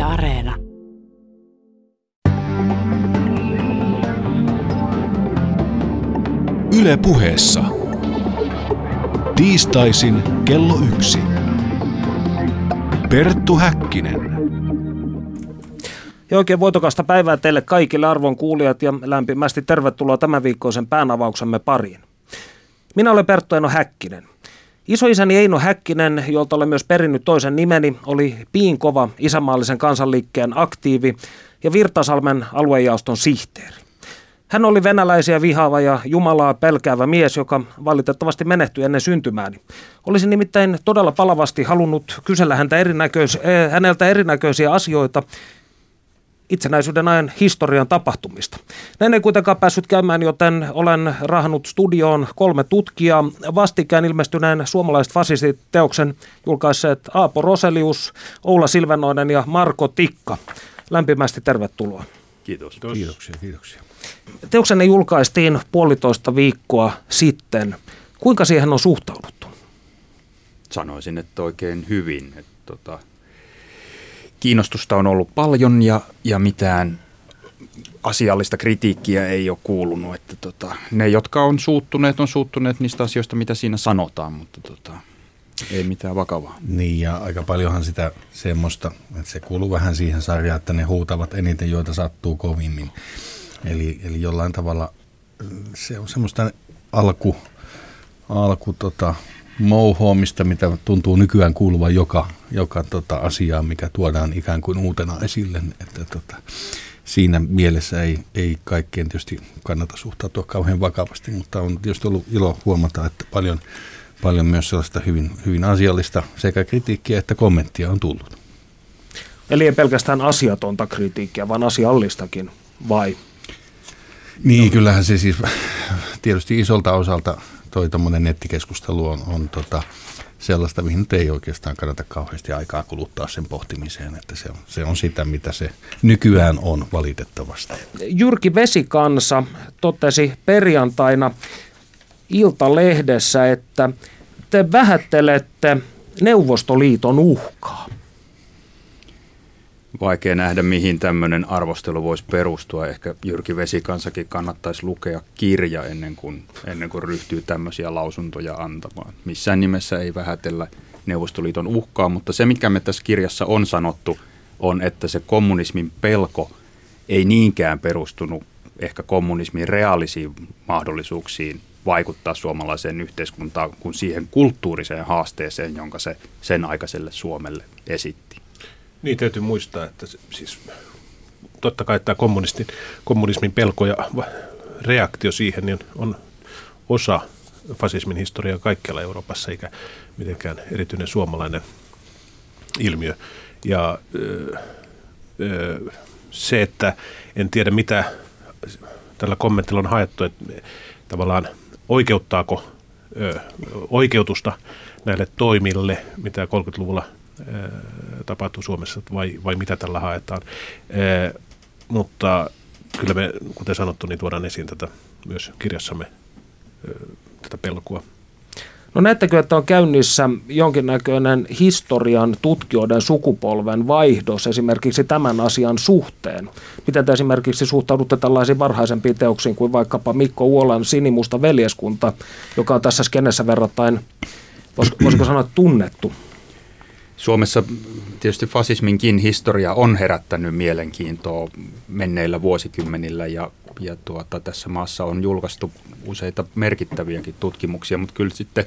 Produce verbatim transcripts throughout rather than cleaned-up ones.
Areena. Yle Puheessa. Tiistaisin kello yksi. Perttu Häkkinen. Ja oikein voitokasta päivää teille kaikille arvon kuulijat ja lämpimästi tervetuloa tämän viikkoisen päänavauksemme pariin. Minä olen Perttu Eino Häkkinen. Isoisäni Eino Häkkinen, jolta olen myös perinnyt toisen nimeni, oli piinkova isänmaallisen kansanliikkeen aktiivi ja Virtasalmen aluejaoston sihteeri. Hän oli venäläisiä vihaava ja Jumalaa pelkäävä mies, joka valitettavasti menehtyi ennen syntymääni. Olisin nimittäin todella palavasti halunnut kysellä häntä erinäköis- häneltä erinäköisiä asioita itsenäisyyden ajan historian tapahtumista. Näin ei kuitenkaan päässyt käymään, joten olen rahannut studioon kolme tutkijaa. Vastikään ilmestyneen suomalaiset fasistit-teoksen julkaisseet Aapo Roselius, Oula Silvennoinen ja Marko Tikka. Lämpimästi tervetuloa. Kiitos. Kiitoksia, kiitoksia. Teoksenne julkaistiin puolitoista viikkoa sitten. Kuinka siihen on suhtauduttu? Sanoisin, että oikein hyvin. Että tota, kiinnostusta on ollut paljon ja, ja mitään asiallista kritiikkiä ei ole kuulunut. Että tota, ne, jotka on suuttuneet, on suuttuneet niistä asioista, mitä siinä sanotaan, mutta tota, ei mitään vakavaa. Niin, ja aika paljonhan sitä semmoista, että se kuuluu vähän siihen sarjaan, että ne huutavat eniten, joita sattuu kovimmin. Eli, eli jollain tavalla se on semmoista alku, alku tota, mouhoamista, mitä tuntuu nykyään kuuluvan joka, joka tota, asiaan, mikä tuodaan ikään kuin uutena esille. Että, tota, siinä mielessä ei, ei kaikkeen tietysti kannata suhtautua kauhean vakavasti, mutta on tietysti ollut ilo huomata, että paljon, paljon myös sellaista hyvin, hyvin asiallista sekä kritiikkiä että kommenttia on tullut. Eli ei pelkästään asiatonta kritiikkiä, vaan asiallistakin, vai? Niin, no. Kyllähän se siis tietysti isolta osalta toi tommoinen nettikeskustelu on, on tota sellaista, mihin nyt ei oikeastaan kannata kauheasti aikaa kuluttaa sen pohtimiseen, että se on, se on sitä, mitä se nykyään on valitettavasti. Jyrki Vesikansa totesi perjantaina Iltalehdessä, että te vähättelette Neuvostoliiton uhkaa. Vaikea nähdä, mihin tämmöinen arvostelu voisi perustua. Ehkä Jyrki Vesikansakin kannattaisi lukea kirja ennen kuin, ennen kuin ryhtyy tämmöisiä lausuntoja antamaan. Missään nimessä ei vähätellä Neuvostoliiton uhkaa, mutta se, mikä me tässä kirjassa on sanottu, on, että se kommunismin pelko ei niinkään perustunut ehkä kommunismin reaalisiin mahdollisuuksiin vaikuttaa suomalaiseen yhteiskuntaan kuin siihen kulttuuriseen haasteeseen, jonka se sen aikaiselle Suomelle esitti. Niin, täytyy muistaa, että se, siis, totta kai tämä kommunismin, kommunismin pelko ja reaktio siihen niin on osa fasismin historiaa kaikkialla Euroopassa, eikä mitenkään erityinen suomalainen ilmiö. Ja öö, öö, se, että en tiedä mitä tällä kommentilla on haettu, että tavallaan oikeuttaako öö, oikeutusta näille toimille, mitä kolmekymmentäluvulla tapahtuu Suomessa vai, vai mitä tällä haetaan. E, mutta kyllä me, kuten sanottu, niin tuodaan esiin tätä myös kirjassamme e, tätä pelkoa. No näettekö, että on käynnissä jonkinnäköinen historian tutkijoiden sukupolven vaihdos esimerkiksi tämän asian suhteen? Miten te esimerkiksi suhtaudutte tällaisiin varhaisempiin teoksiin kuin vaikkapa Mikko Uolan Sinimusta veljeskunta, joka on tässä skenessä verrattain, voisiko sanoa, tunnettu? Suomessa tietysti fasisminkin historia on herättänyt mielenkiintoa menneillä vuosikymmenillä ja, ja tuota, tässä maassa on julkaistu useita merkittäviäkin tutkimuksia, mutta kyllä sitten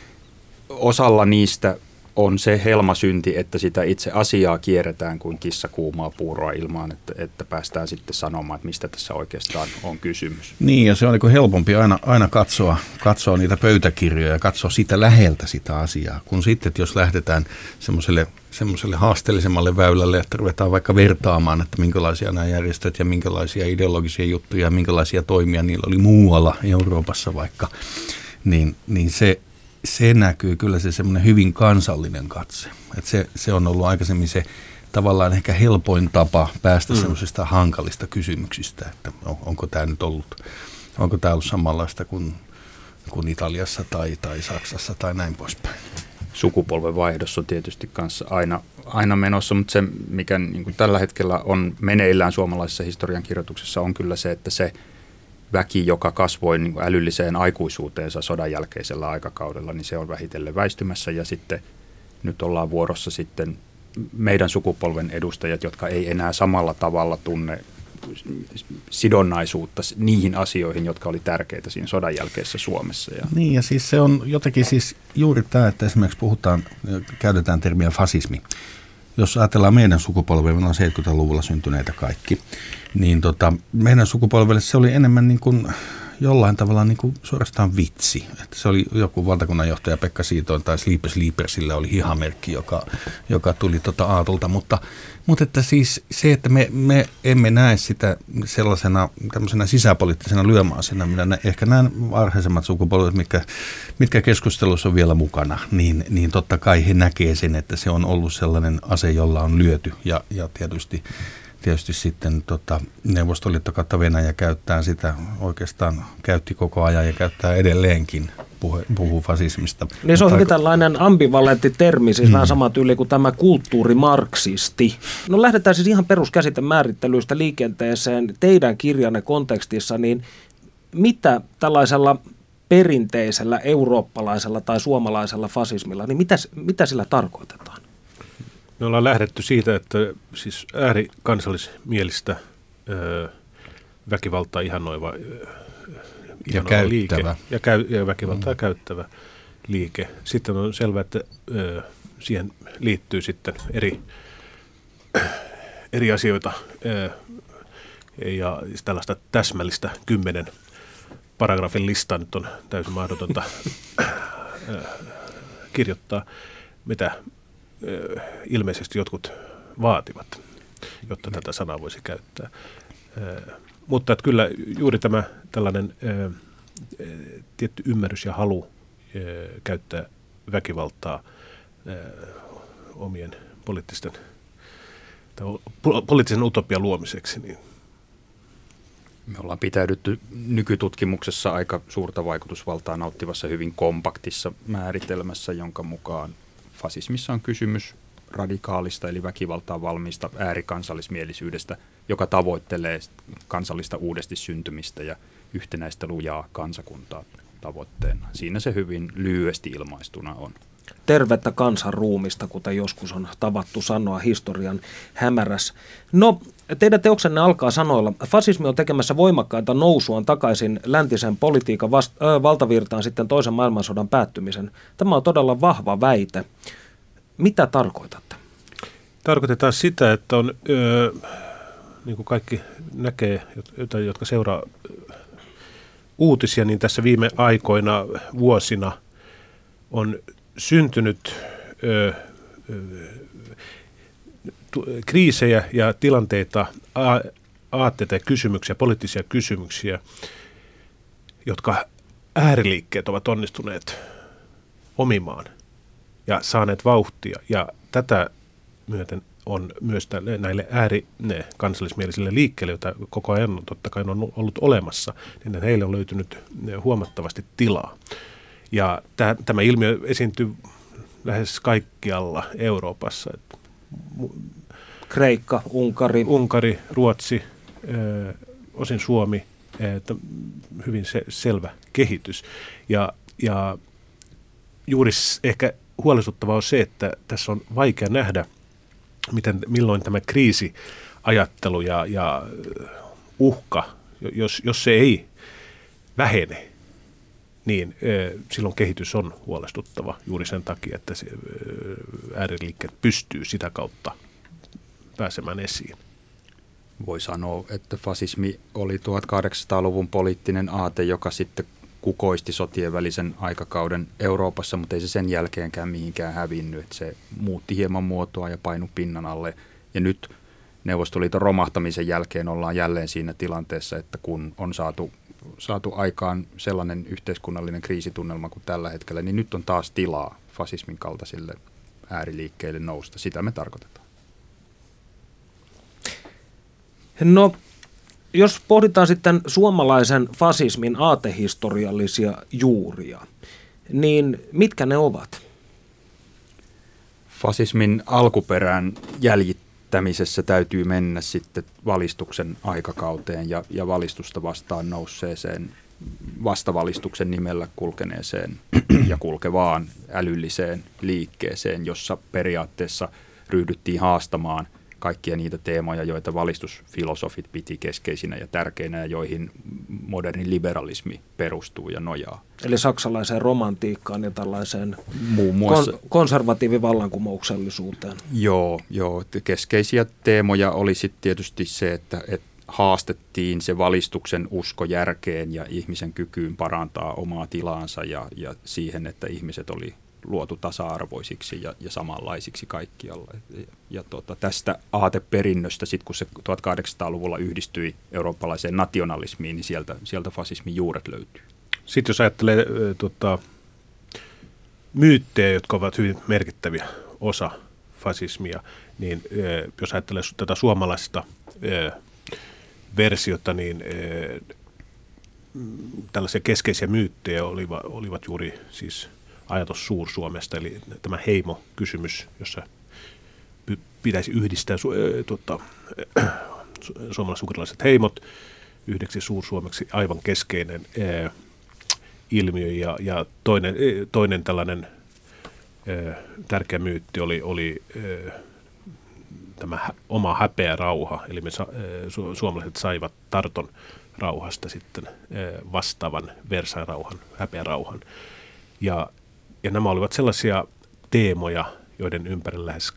osalla niistä on se helmasynti, että sitä itse asiaa kierretään kuin kissa kuumaa puuroa ilmaan, että, että päästään sitten sanomaan, että mistä tässä oikeastaan on kysymys. Niin, ja se on niin helpompi aina, aina katsoa, katsoa niitä pöytäkirjoja ja katsoa sitä läheltä sitä asiaa, kun sitten, jos lähdetään semmoiselle, semmoiselle haasteellisemmalle väylälle, että ruvetaan vaikka vertaamaan, että minkälaisia nämä järjestöt ja minkälaisia ideologisia juttuja ja minkälaisia toimia niillä oli muualla Euroopassa vaikka, niin, niin se Se näkyy kyllä se semmoinen hyvin kansallinen katse. Että se, se on ollut aikaisemmin se tavallaan ehkä helpoin tapa päästä mm. semmoisista hankalista kysymyksistä, että onko tämä nyt ollut, onko tämä ollut samanlaista kuin, kuin Italiassa tai, tai Saksassa tai näin poispäin. Sukupolvenvaihdos on tietysti kanssa aina, aina menossa, mutta se, mikä niin kuin tällä hetkellä on meneillään suomalaisessa historiankirjoituksessa, on kyllä se, että se väki, joka kasvoi niin kuin älylliseen aikuisuuteensa sodan jälkeisellä aikakaudella, niin se on vähitellen väistymässä, ja sitten nyt ollaan vuorossa sitten meidän sukupolven edustajat, jotka ei enää samalla tavalla tunne sidonnaisuutta niihin asioihin, jotka oli tärkeitä siinä sodan jälkeisessä Suomessa. Ja niin, ja siis se on jotenkin siis juuri tämä, että esimerkiksi puhutaan, käytetään termiä fasismi. Jos ajatellaan meidän sukupolvea, me on seitsemänkymmentäluvulla syntyneitä kaikki, niin tota, meidän sukupolvelle se oli enemmän niin kuin jollain tavalla niin kuin suorastaan vitsi. Että se oli joku valtakunnanjohtaja Pekka Siitoin tai Sleepers Sleepersillä oli hihamerkki, joka, joka tuli tota Aatolta, mutta, mutta että siis se, että me, me emme näe sitä sellaisena tämmöisenä sisäpoliittisena lyömäasena, mitä nä, ehkä nämä varhaisemmat sukupolvet, mitkä, mitkä keskustelussa on vielä mukana, niin, niin totta kai he näkee sen, että se on ollut sellainen ase, jolla on lyöty ja, ja tietysti Tietysti sitten tota, Neuvostoliitto kautta Venäjä käyttää sitä, oikeastaan käytti koko ajan ja käyttää edelleenkin, puhe, puhuu fasismista. Niin se on hyvin tällainen ambivalentti termi, siis mm. vähän sama tyyli kuin tämä kulttuurimarksisti. No lähdetään siis ihan peruskäsitemäärittelyistä liikenteeseen teidän kirjanne kontekstissa, niin mitä tällaisella perinteisellä eurooppalaisella tai suomalaisella fasismilla, niin mitä, mitä sillä tarkoitetaan? Me ollaan lähdetty siitä, että siis äärikansallismielistä öö, väkivaltaa ihannoiva, öö, ja käyttävä. liike ja, käy, ja väkivaltaa mm. käyttävä liike. Sitten on selvää, että öö, siihen liittyy sitten eri, eri asioita öö, ja tällaista täsmällistä kymmenen paragrafin listaa nyt on täysin mahdotonta öö, kirjoittaa, mitä ilmeisesti jotkut vaativat, jotta tätä sanaa voisi käyttää. Mutta että kyllä juuri tämä tällainen tietty ymmärrys ja halu käyttää väkivaltaa omien poliittisten tai poliittisen utopian luomiseksi. Niin. Me ollaan pitäydytty nykytutkimuksessa aika suurta vaikutusvaltaa nauttivassa hyvin kompaktissa määritelmässä, jonka mukaan fasismissa on kysymys radikaalista eli väkivaltaan valmiista äärikansallismielisyydestä, joka tavoittelee kansallista uudesti syntymistä ja yhtenäistä lujaa kansakuntaa tavoitteena. Siinä se hyvin lyhyesti ilmaistuna on. Tervettä kansanruumista, kuten joskus on tavattu sanoa historian hämärässä. No, teidän teoksenne alkaa sanoilla. Fasismi on tekemässä voimakkaita nousuaan takaisin läntisen politiikan vast- äh, valtavirtaan sitten toisen maailmansodan päättymisen. Tämä on todella vahva väite. Mitä tarkoitatte? Tarkoitetaan sitä, että on, öö, niin kuin kaikki näkee, jotka seuraa uutisia, niin tässä viime aikoina, vuosina on syntynyt ö, ö, tu, kriisejä ja tilanteita, a, aatteita ja kysymyksiä, poliittisia kysymyksiä, jotka ääriliikkeet ovat onnistuneet omimaan ja saaneet vauhtia. Ja tätä myöten on myös tälle, näille äärikansallismielisille liikkeille, joita koko ajan totta kai on ollut olemassa, niin heille on löytynyt huomattavasti tilaa. Ja tämä, tämä ilmiö esiintyy lähes kaikkialla Euroopassa. Kreikka, Unkari. Unkari, Ruotsi, ö, osin Suomi, että hyvin se, selvä kehitys. Ja, ja juuri ehkä huolestuttavaa on se, että tässä on vaikea nähdä, miten, milloin tämä kriisiajattelu ja, ja uhka, jos, jos se ei vähene, niin ö, silloin kehitys on huolestuttava juuri sen takia, että se, ö, ääriliikkeet pystyy sitä kautta pääsemään esiin. Voi sanoa, että fasismi oli tuhatkahdeksansataaluvun poliittinen aate, joka sitten kukoisti sotien välisen aikakauden Euroopassa, mutta ei se sen jälkeenkään mihinkään hävinnyt. Että se muutti hieman muotoa ja painui pinnan alle. Ja nyt Neuvostoliiton romahtamisen jälkeen ollaan jälleen siinä tilanteessa, että kun on saatu, saatu aikaan sellainen yhteiskunnallinen kriisitunnelma kuin tällä hetkellä, niin nyt on taas tilaa fasismin kaltaisille ääriliikkeille nousta. Sitä me tarkoitetaan. No, jos pohditaan sitten suomalaisen fasismin aatehistoriallisia juuria, niin mitkä ne ovat? Fasismin alkuperään jäljittämisessä täytyy mennä sitten valistuksen aikakauteen ja, ja valistusta vastaan nousseeseen, vastavalistuksen nimellä kulkeneeseen ja kulkevaan älylliseen liikkeeseen, jossa periaatteessa ryhdyttiin haastamaan kaikkia niitä teemoja, joita valistusfilosofit piti keskeisinä ja tärkeinä ja joihin moderni liberalismi perustuu ja nojaa. Eli saksalaiseen romantiikkaan ja tällaiseen muun muassa kon- konservatiivivallankumouksellisuuteen. Joo, joo. Keskeisiä teemoja oli sitten tietysti se, että, että haastettiin se valistuksen usko järkeen ja ihmisen kykyyn parantaa omaa tilaansa ja, ja siihen, että ihmiset oli luotu tasa-arvoisiksi ja, ja samanlaisiksi kaikkialla. Ja, ja tota, tästä aateperinnöstä, sitten kun se tuhatkahdeksansataaluvulla yhdistyi eurooppalaiseen nationalismiin, niin sieltä, sieltä fasismin juuret löytyy. Sitten jos ajattelee äh, tota, myyttejä, jotka ovat hyvin merkittäviä osa fasismia, niin äh, jos ajattelee tätä suomalaista äh, versiota, niin äh, tällaisia keskeisiä myyttejä olivat, olivat juuri siis ajatus Suur-Suomesta, eli tämä heimo-kysymys, jossa pitäisi yhdistää su, äh, tota, äh, suomalais-ugrilaiset heimot yhdeksi Suur-Suomeksi, aivan keskeinen äh, ilmiö. Ja, ja toinen, äh, toinen tällainen äh, tärkeä myytti oli, oli äh, tämä hä, oma häpeä rauha, eli me sa, äh, su, suomalaiset saivat Tarton rauhasta sitten äh, vastaavan Versailles rauhan, häpeä rauhan. Ja Ja nämä olivat sellaisia teemoja, joiden ympärillä lähes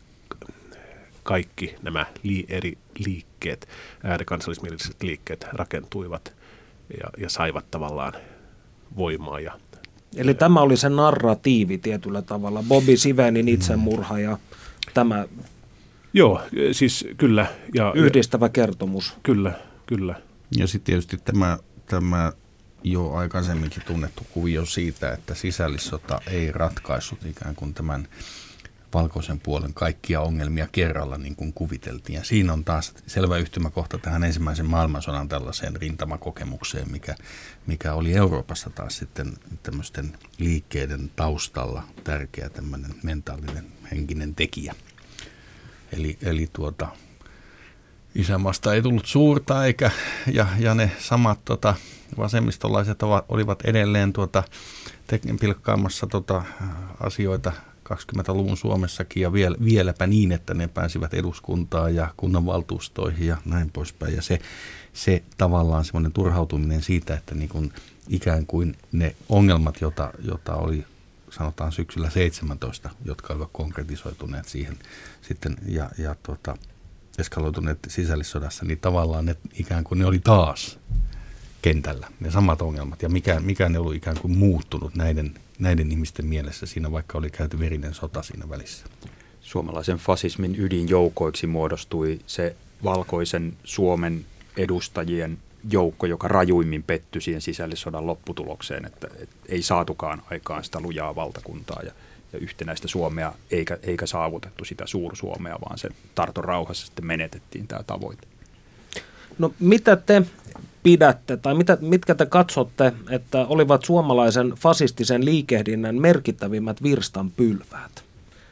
kaikki nämä li- eri liikkeet, äärikansallismieliset liikkeet rakentuivat ja, ja saivat tavallaan voimaa. Ja, Eli ja, tämä oli se narratiivi tietyllä tavalla, Bobby Sivenin itsemurha ja tämä joo, siis kyllä. Ja, yhdistävä kertomus. Kyllä, kyllä. Ja sitten tietysti tämä, tämä jo aikaisemminkin tunnettu kuvio siitä, että sisällissota ei ratkaissut ikään kuin tämän valkoisen puolen kaikkia ongelmia kerralla niin kuin kuviteltiin. Ja siinä on taas selvä yhtymäkohta tähän ensimmäisen maailmansodan tällaiseen rintamakokemukseen, mikä, mikä oli Euroopassa taas sitten tämmöisten liikkeiden taustalla tärkeä tämmöinen mentaalinen henkinen tekijä. Eli, eli tuota, isänmaasta ei tullut suurta eikä, ja, ja ne samat tota, vasemmistolaiset ovat, olivat edelleen tuota, te- pilkkaamassa tota, asioita kaksikymmentäluvun Suomessakin ja viel, vieläpä niin, että ne pääsivät eduskuntaan ja kunnanvaltuustoihin ja näin poispäin. Ja se, se tavallaan semmoinen turhautuminen siitä, että niin kuin ikään kuin ne ongelmat, jota, jota oli sanotaan syksyllä seitsemäntoista, jotka olivat konkretisoituneet siihen sitten ja, ja tuota, eskaloituneet sisällissodassa, niin tavallaan ne ikään kuin ne oli taas kentällä, ne samat ongelmat, ja mikään, mikään ei ollut ikään kuin muuttunut näiden, näiden ihmisten mielessä siinä, vaikka oli käyty verinen sota siinä välissä. Suomalaisen fasismin ydinjoukoiksi muodostui se valkoisen Suomen edustajien joukko, joka rajuimmin pettyi siihen sisällissodan lopputulokseen, että, että ei saatukaan aikaan sitä lujaa valtakuntaa ja, ja yhtenäistä Suomea, eikä, eikä saavutettu sitä Suur-Suomea, vaan se Tarton rauhassa sitten menetettiin tämä tavoite. No mitä te pidätte tai mitä, mitkä te katsotte, että olivat suomalaisen fasistisen liikehdinnän merkittävimmät virstanpylväät?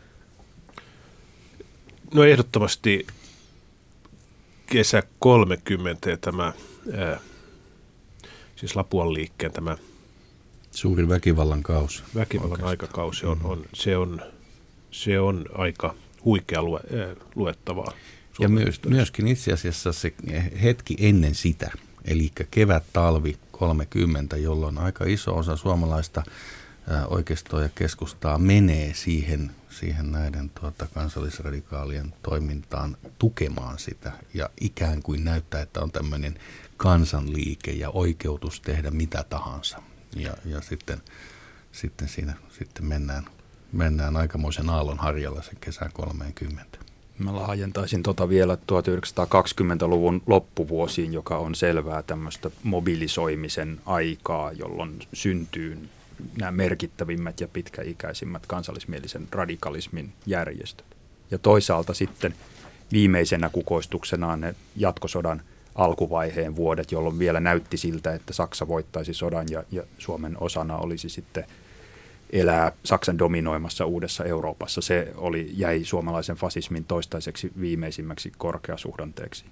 No ehdottomasti kesä kolmekymmentä ja tämä, ää, siis Lapuan liikkeen tämä suuri väkivallan kausi. Väkivallan oikeastaan. Aikakausi on, on, se, on, se on aika huikea lue, ää, luettavaa. Ja myös, myöskin itse asiassa se hetki ennen sitä, eli kevät-talvi kolmekymmentä, jolloin aika iso osa suomalaista ää, oikeistoa ja keskustaa menee siihen, siihen näiden tuota, kansallisradikaalien toimintaan tukemaan sitä ja ikään kuin näyttää, että on tämmöinen kansanliike ja oikeutus tehdä mitä tahansa. Ja, ja sitten, sitten siinä sitten mennään, mennään aikamoisen aallon harjalla sen kesän kolmekymmentä. Mä laajentaisin tota vielä tuhatyhdeksänsataakaksikymmentäluvun loppuvuosiin, joka on selvää tämmöistä mobilisoimisen aikaa, jolloin syntyy nämä merkittävimmät ja pitkäikäisimmät kansallismielisen radikalismin järjestöt. Ja toisaalta sitten viimeisenä kukoistuksenaan ne jatkosodan alkuvaiheen vuodet, jolloin vielä näytti siltä, että Saksa voittaisi sodan ja, ja Suomen osana olisi sitten elää Saksan dominoimassa uudessa Euroopassa. Se oli, jäi suomalaisen fasismin toistaiseksi viimeisimmäksi korkeasuhdanteeksi.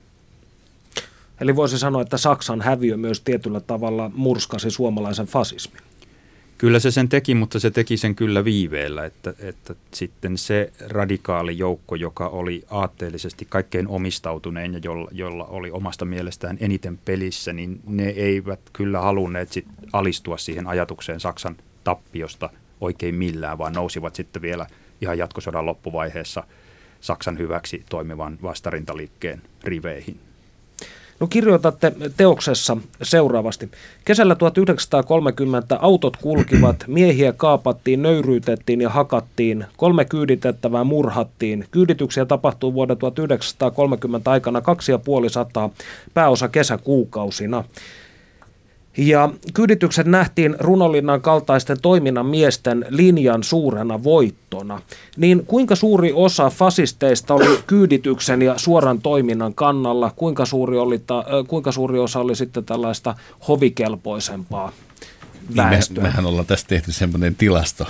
Eli voisi sanoa, että Saksan häviö myös tietyllä tavalla murskasi suomalaisen fasismin. Kyllä se sen teki, mutta se teki sen kyllä viiveellä, että, että sitten se radikaali joukko, joka oli aatteellisesti kaikkein omistautunein ja jolla, jolla oli omasta mielestään eniten pelissä, niin ne eivät kyllä halunneet sit alistua siihen ajatukseen Saksan tappiosta oikein millään, vaan nousivat sitten vielä ihan jatkosodan loppuvaiheessa Saksan hyväksi toimivan vastarintaliikkeen riveihin. No kirjoitatte teoksessa seuraavasti. Kesällä tuhatyhdeksänsataakolmekymmentä autot kulkivat, miehiä kaapattiin, nöyryytettiin ja hakattiin, kolme kyyditettävää murhattiin. Kyydityksiä tapahtuu vuoden tuhatyhdeksänsataakolmekymmentä aikana kaksi ja puoli sataa, pääosa kesäkuukausina. Ja kyyditykset nähtiin runolinnan kaltaisten toiminnan miesten linjan suurena voittona. Niin kuinka suuri osa fasisteista oli kyydityksen ja suoran toiminnan kannalla? Kuinka suuri, oli ta, kuinka suuri osa oli sitten tällaista hovikelpoisempaa väestöä? Niin me, mehän ollaan tästä tehty semmoinen tilasto.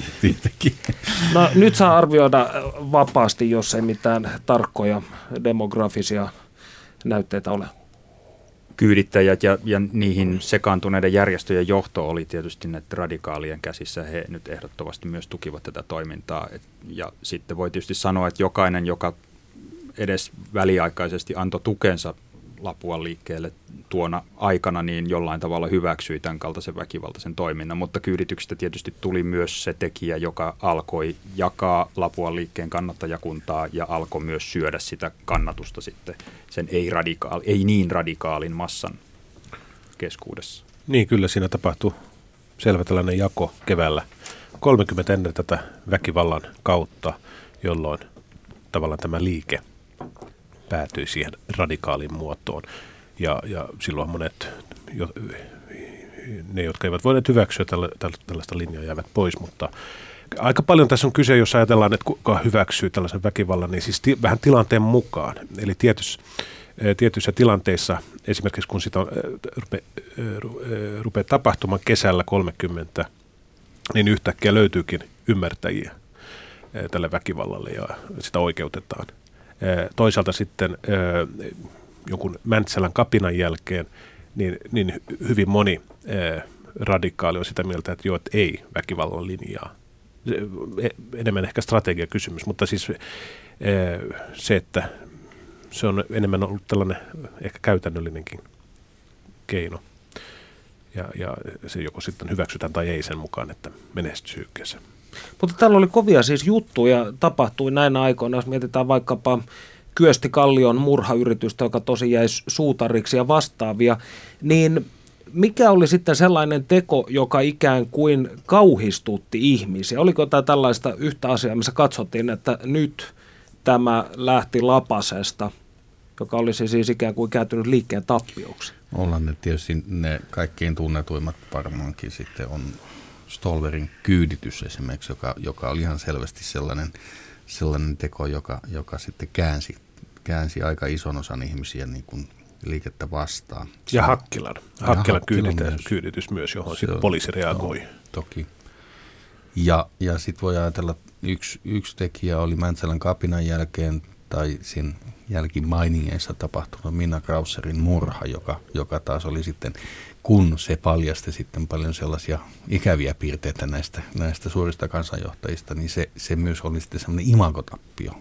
No nyt saa arvioida vapaasti, jos ei mitään tarkkoja demografisia näytteitä ole. Kyydittäjät ja, ja niihin sekaantuneiden järjestöjen johto oli tietysti näiden radikaalien käsissä. He nyt ehdottomasti myös tukivat tätä toimintaa. Et, ja sitten voi tietysti sanoa, että jokainen, joka edes väliaikaisesti antoi tukensa Lapuan liikkeelle tuona aikana, niin jollain tavalla hyväksyi tämän kaltaisen väkivaltaisen toiminnan. Mutta kyydityksestä tietysti tuli myös se tekijä, joka alkoi jakaa Lapuan liikkeen kannattajakuntaa ja alkoi myös syödä sitä kannatusta sitten sen ei, radikaali, ei niin radikaalin massan keskuudessa. Niin, kyllä siinä tapahtui selvä tällainen jako keväällä kolmekymmentä ennen tätä väkivallan kautta, jolloin tavallaan tämä liike päätyi siihen radikaaliin muotoon. Ja, ja silloin monet, jo, ne jotka eivät voineet hyväksyä tällä, tällaista linjaa, jäävät pois, mutta aika paljon tässä on kyse, jos ajatellaan, että kuka hyväksyy tällaisen väkivallan, niin siis ti, vähän tilanteen mukaan. Eli tietyssä, tietyissä tilanteissa, esimerkiksi kun sitä rupeaa rupe tapahtumaan kesällä kolmekymmentä, niin yhtäkkiä löytyykin ymmärtäjiä tälle väkivallalle ja sitä oikeutetaan. Toisaalta sitten jonkun Mäntsälän kapinan jälkeen niin, niin hyvin moni radikaali on sitä mieltä, että joo, että ei väkivallan linjaa. Enemmän ehkä strategiakysymys, mutta siis se, että se on enemmän ollut tällainen ehkä käytännöllinenkin keino. Ja, ja se joko sitten hyväksytään tai ei sen mukaan, että menestyykö se. Mutta täällä oli kovia siis juttuja, tapahtui näinä aikoina, jos mietitään vaikkapa Kyösti Kallion murhayritystä, joka tosi jäi suutariksi ja vastaavia, niin mikä oli sitten sellainen teko, joka ikään kuin kauhistutti ihmisiä? Oliko tämä tällaista yhtä asiaa, missä katsottiin, että nyt tämä lähti lapasesta, joka olisi siis ikään kuin kääntynyt liikkeen tappioksi? Ollaan ne tietysti ne kaikkein tunnetuimmat varmaankin sitten on Stolverin kyyditys esimerkiksi, joka, joka oli ihan selvästi sellainen, sellainen teko, joka, joka sitten käänsi, käänsi aika ison osan ihmisiä niin kuin liikettä vastaan. Ja Hakkilan. Hakkilan kyyditys myös, kyyditys myös, johon sitten poliisi reagoi. No, toki. Ja, ja sitten voi ajatella, yksi, yksi tekijä oli Mäntsälän kapinan jälkeen tai sen jälkimainingeissa tapahtunut Minna Krauserin murha, joka, joka taas oli sitten, kun se paljasti sitten paljon sellaisia ikäviä piirteitä näistä, näistä suurista kansanjohtajista, niin se, se myös oli sitten sellainen imagotappio.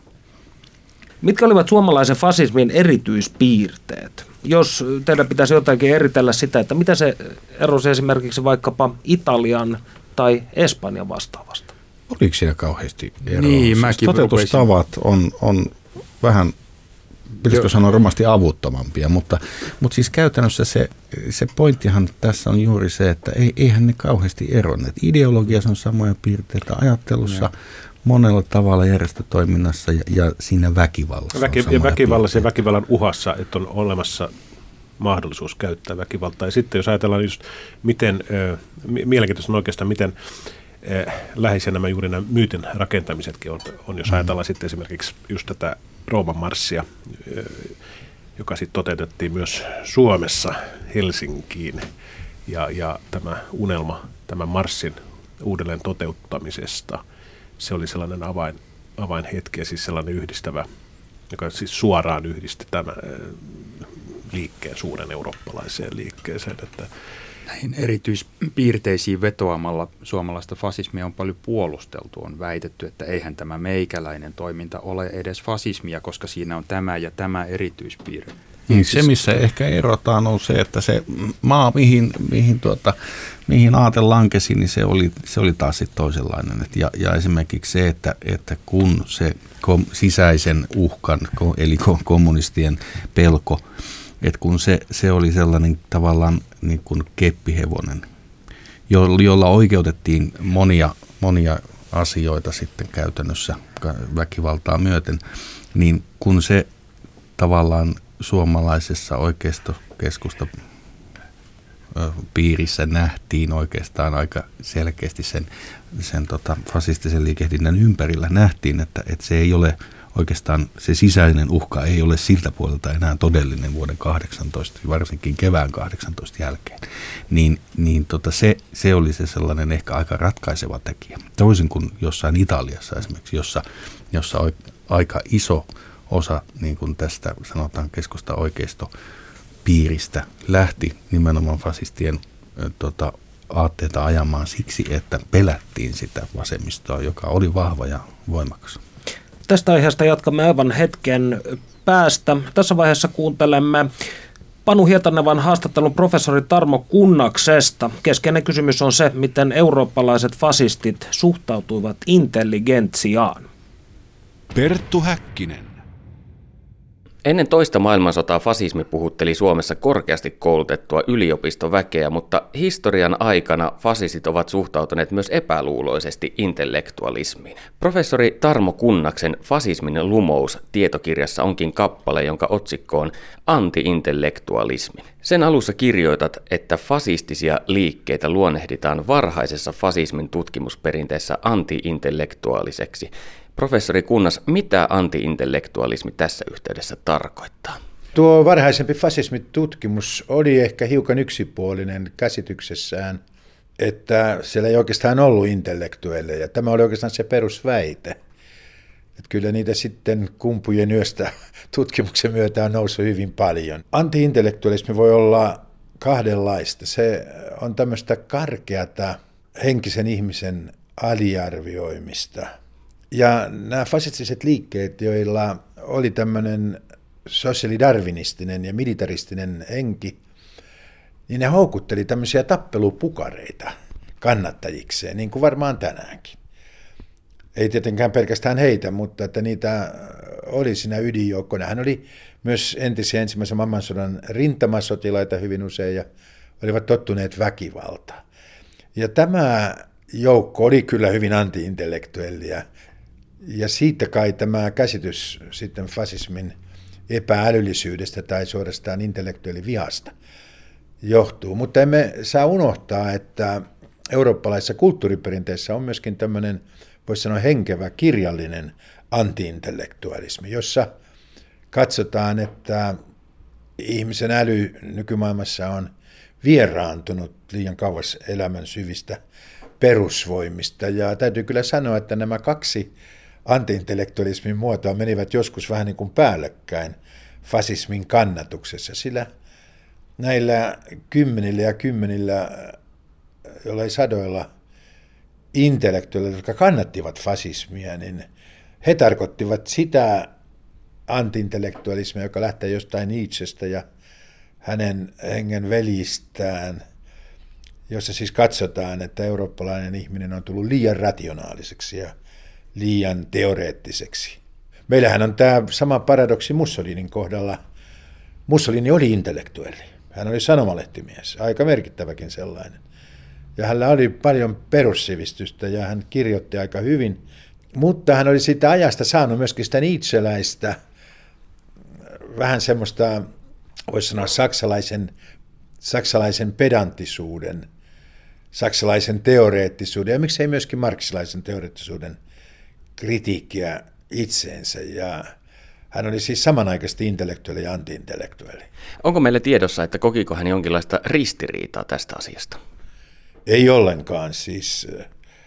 Mitkä olivat suomalaisen fasismin erityispiirteet? Jos teidän pitäisi jotakin eritellä sitä, että mitä se erosi esimerkiksi vaikkapa Italian tai Espanjan vastaavasta? Oliko siinä kauheasti eroa? Niin, siis toteutustavat on, on vähän, pitäisikö sanoa romasti avuttomampia, mutta, mutta siis käytännössä se, se pointtihan tässä on juuri se, että ei, eihän ne kauheasti eronneet. Ideologiassa on samoja piirteitä, ajattelussa, ja monella tavalla järjestötoiminnassa ja, ja siinä väkivallassa. Väki, ja väkivallassa ja väkivallan uhassa, että on olemassa mahdollisuus käyttää väkivaltaa. Ja sitten jos ajatellaan just miten, äh, mielenkiintoista on oikeastaan, miten äh, läheisiä nämä juuri nämä myytin rakentamisetkin on, on jos ajatellaan mm. sitten esimerkiksi just tätä Rooman marssia, äh, joka sitten toteutettiin myös Suomessa Helsinkiin. Ja, ja tämä unelma, tämän marssin uudelleen toteuttamisesta. Se oli sellainen avain, avainhetki ja siis sellainen yhdistävä, joka siis suoraan yhdisti tämän liikkeen suuren eurooppalaiseen liikkeeseen. Että näihin erityispiirteisiin vetoamalla suomalaista fasismia on paljon puolusteltu. On väitetty, että eihän tämä meikäläinen toiminta ole edes fasismia, koska siinä on tämä ja tämä erityispiirre. Niin se, missä ehkä erotaan, on se, että se maa, mihin, mihin, tuota, mihin aate lankesi, niin se oli, se oli taas sitten toisenlainen. Et ja, ja esimerkiksi se, että, että kun se kom, sisäisen uhkan, eli kommunistien pelko, että kun se, se oli sellainen tavallaan niin kuin keppihevonen, jolla oikeutettiin monia, monia asioita sitten käytännössä väkivaltaa myöten, niin kun se tavallaan suomalaisessa oikeistokeskusta piirissä nähtiin oikeastaan aika selkeästi sen, sen tota, fasistisen liikehdinnän ympärillä nähtiin, että, että se ei ole oikeastaan, se sisäinen uhka ei ole siltä puolelta enää todellinen vuoden kahdeksantoista, varsinkin kevään kahdeksantoista jälkeen, niin, niin tota se, se oli se sellainen ehkä aika ratkaiseva tekijä. Toisin kuin jossain Italiassa esimerkiksi, jossa, jossa aika iso osa niin kuin tästä sanotaan keskusta oikeisto piiristä lähti nimenomaan fasistien tota, aatteita ajamaan siksi, että pelättiin sitä vasemmistoa, joka oli vahva ja voimakas. Tästä aiheesta jatkamme aivan hetken päästä. Tässä vaiheessa kuuntelemme Panu Hietanevan haastattelun professori Tarmo Kunnaksesta. Keskeinen kysymys on se, miten eurooppalaiset fasistit suhtautuivat intelligentsiaan. Perttu Häkkinen. Ennen toista maailmansotaa fasismi puhutteli Suomessa korkeasti koulutettua yliopistoväkeä, mutta historian aikana fasistit ovat suhtautuneet myös epäluuloisesti intellektualismiin. Professori Tarmo Kunnaksen Fasismin lumous -tietokirjassa onkin kappale, jonka otsikko on Anti-intellektualismi. Sen alussa kirjoitat, että fasistisia liikkeitä luonnehditaan varhaisessa fasismin tutkimusperinteessä anti-intellektuaaliseksi. Professori Kunnas, mitä anti-intellektualismi tässä yhteydessä tarkoittaa? Tuo varhaisempi fasismitutkimus oli ehkä hiukan yksipuolinen käsityksessään, että siellä ei oikeastaan ollut intellektuelleja. Tämä oli oikeastaan se perusväite. Että kyllä niitä sitten kumpujen yöstä tutkimuksen myötä on noussut hyvin paljon. Anti-intellektualismi voi olla kahdenlaista. Se on tämmöistä karkeata henkisen ihmisen aliarvioimista. Ja nämä fasistiset liikkeet, joilla oli tämmöinen sosiaalidarwinistinen ja militaristinen henki, niin ne houkutteli tämmöisiä tappelupukareita kannattajikseen, niin kuin varmaan tänäänkin. Ei tietenkään pelkästään heitä, mutta että niitä oli siinä ydinjoukkona. Hän oli myös entisiä ensimmäisen maailmansodan rintamasotilaita hyvin usein ja olivat tottuneet väkivaltaan. Ja tämä joukko oli kyllä hyvin anti-intellektuellia. Ja siitä kai tämä käsitys sitten fasismin epäälyllisyydestä tai suorastaan intellektuellivihasta johtuu. Mutta emme saa unohtaa, että eurooppalaisessa kulttuuriperinteessä on myöskin tämmöinen, voisi sanoa henkevä kirjallinen anti-intellektualismi, jossa katsotaan, että ihmisen äly nykymaailmassa on vieraantunut liian kauas elämän syvistä perusvoimista. Ja täytyy kyllä sanoa, että nämä kaksi anti-intellektualismin muotoa menivät joskus vähän niin kuin päällekkäin fasismin kannatuksessa, sillä näillä kymmenillä ja kymmenillä, jollei sadoilla intellektuaaleilla, jotka kannattivat fasismia, niin he tarkoittivat sitä anti-intellektualismia, joka lähtee jostain Nietzschestä ja hänen hengen veljistään, jossa siis katsotaan, että eurooppalainen ihminen on tullut liian rationaaliseksi ja liian teoreettiseksi. Meillähän on tämä sama paradoksi Mussolinin kohdalla. Mussolini oli intellektuelli. Hän oli sanomalehtimies, aika merkittäväkin sellainen. Ja hänellä oli paljon perussivistystä ja hän kirjoitti aika hyvin. Mutta hän oli siitä ajasta saanut myöskin sitä nietzscheläistä, vähän semmoista, voisi sanoa saksalaisen, saksalaisen pedanttisuuden, saksalaisen teoreettisuuden ja miksei myöskin marksilaisen teoreettisuuden kritiikkiä itseensä. Ja hän oli siis samanaikaisesti intellektuelli ja anti-intellektuelli. Onko meillä tiedossa, että kokiko hän jonkinlaista ristiriitaa tästä asiasta? Ei ollenkaan. Siis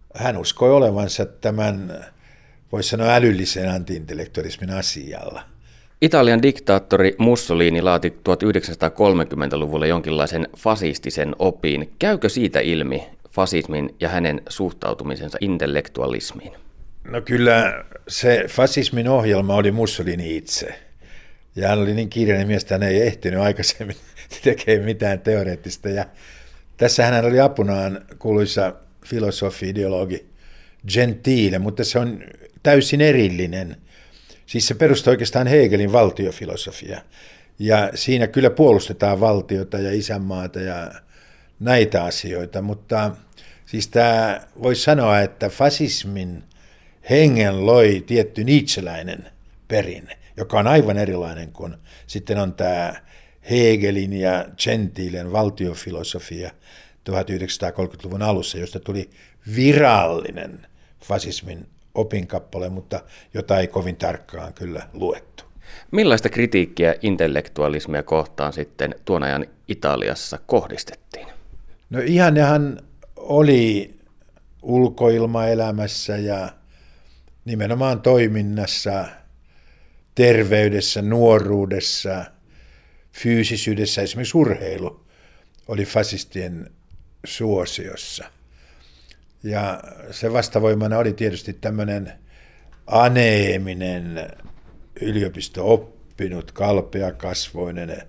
hän uskoi olevansa tämän, voisi sanoa, älyllisen anti-intellektualismin asialla. Italian diktaattori Mussolini laati tuhatyhdeksänsataakolmekymmentäluvulla jonkinlaisen fasistisen opin. Käykö siitä ilmi fasismin ja hänen suhtautumisensa intellektualismiin? No kyllä se fasismin ohjelma oli Mussolini itse. Ja hän oli niin kiireinen mies, että hän ei ehtinyt aikaisemmin tekemään mitään teoreettista. Ja tässä hän oli apunaan kuuluisa filosofi-ideologi Gentile, mutta se on täysin erillinen. Siis se perustuu oikeastaan Hegelin valtiofilosofia. Ja siinä kyllä puolustetaan valtiota ja isänmaata ja näitä asioita, mutta siis tämä voisi sanoa, että fasismin hengen loi tietty nietzscheläinen perinne, joka on aivan erilainen kuin sitten on tämä Hegelin ja Gentilen valtiofilosofia tuhatyhdeksänsataakolmekymmentäluvun alussa, josta tuli virallinen fasismin opinkappale, mutta jota ei kovin tarkkaan kyllä luettu. Millaista kritiikkiä intellektualismia kohtaan sitten tuon ajan Italiassa kohdistettiin? No ihanehan oli ulkoilmaelämässä ja nimenomaan toiminnassa, terveydessä, nuoruudessa, fyysisyydessä, esimerkiksi urheilu oli fasistien suosiossa. Ja se vastavoimana oli tietysti tämmöinen aneeminen, yliopisto-oppinut, kalpeakasvoinen,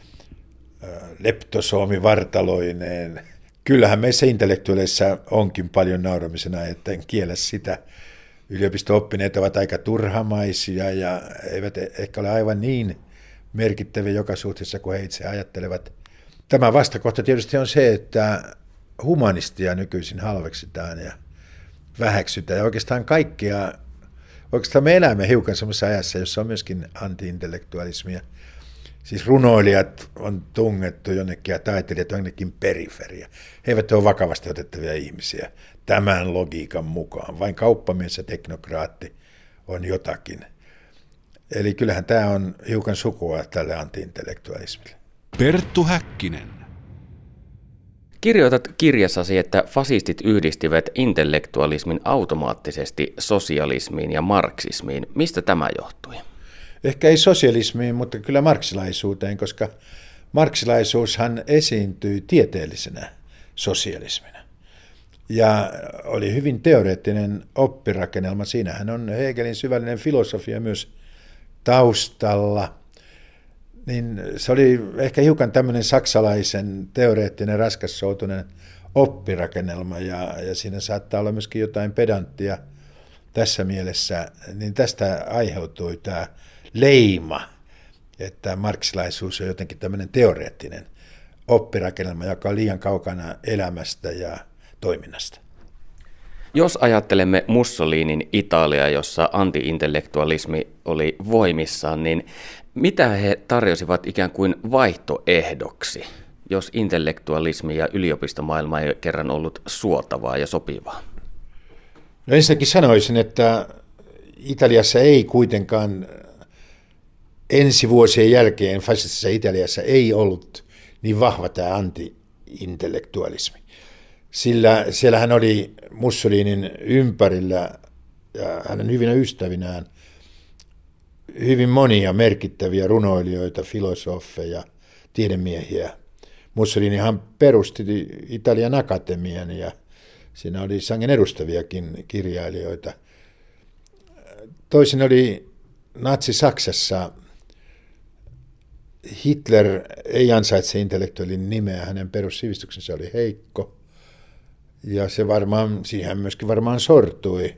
leptosoomivartaloinen. Kyllähän meissä intellektuaaleissa onkin paljon nauramisen, että en kiellä sitä. Yliopisto-oppineet ovat aika turhamaisia ja eivät ehkä ole aivan niin merkittäviä joka suhteessa kuin he itse ajattelevat. Tämä vastakohta tietysti on se, että humanistia nykyisin halveksitaan ja väheksytään. Ja oikeastaan kaikkia, oikeastaan me elämme hiukan semmoisessa ajassa, jossa on myöskin anti-intellektualismia. Siis runoilijat on tungettu jonnekin ja taiteilijat jonnekin periferia. He eivät ole vakavasti otettavia ihmisiä tämän logiikan mukaan. Vain kauppamies ja teknokraatti on jotakin. Eli kyllähän tämä on hiukan sukua tälle anti-intellektualismille. Perttu Häkkinen. Kirjoitat kirjassasi, että fasistit yhdistivät intellektualismin automaattisesti sosialismiin ja marksismiin. Mistä tämä johtui? Ehkä ei sosialismiin, mutta kyllä marksilaisuuteen, koska marksilaisuushan esiintyi tieteellisenä sosialismina. Ja oli hyvin teoreettinen oppirakennelma. Siinähän on Hegelin syvällinen filosofia myös taustalla. Niin se oli ehkä hiukan tämmöinen saksalaisen teoreettinen, raskassoutuinen oppirakennelma, ja, ja siinä saattaa olla myöskin jotain pedanttia tässä mielessä. Niin tästä aiheutui tämä leima, että marksilaisuus on jotenkin tämmöinen teoreettinen oppirakennelma, joka on liian kaukana elämästä ja toiminnasta. Jos ajattelemme Mussolinin Italiaa, jossa anti-intellektualismi oli voimissaan, niin mitä he tarjosivat ikään kuin vaihtoehdoksi, jos intellektualismi ja yliopistomaailma ei kerran ollut suotavaa ja sopivaa? No ensinnäkin sanoisin, että Italiassa ei kuitenkaan ensi vuosien jälkeen fasistisessa Italiassa ei ollut niin vahva tämä anti-intellektualismi. Sillä siellähän oli Mussolinin ympärillä ja hänen hyvinä ystävinään hyvin monia merkittäviä runoilijoita, filosofeja, tiedemiehiä. Mussolinihan perusti Italian akatemian ja siinä oli sangen edustaviakin kirjailijoita. Toisin oli Natsi-Saksassa. Hitler ei ansaitse intellektuaalin nimeä, hänen perussivistyksensä oli heikko. Ja se varmaan, siihen myöskin varmaan sortui.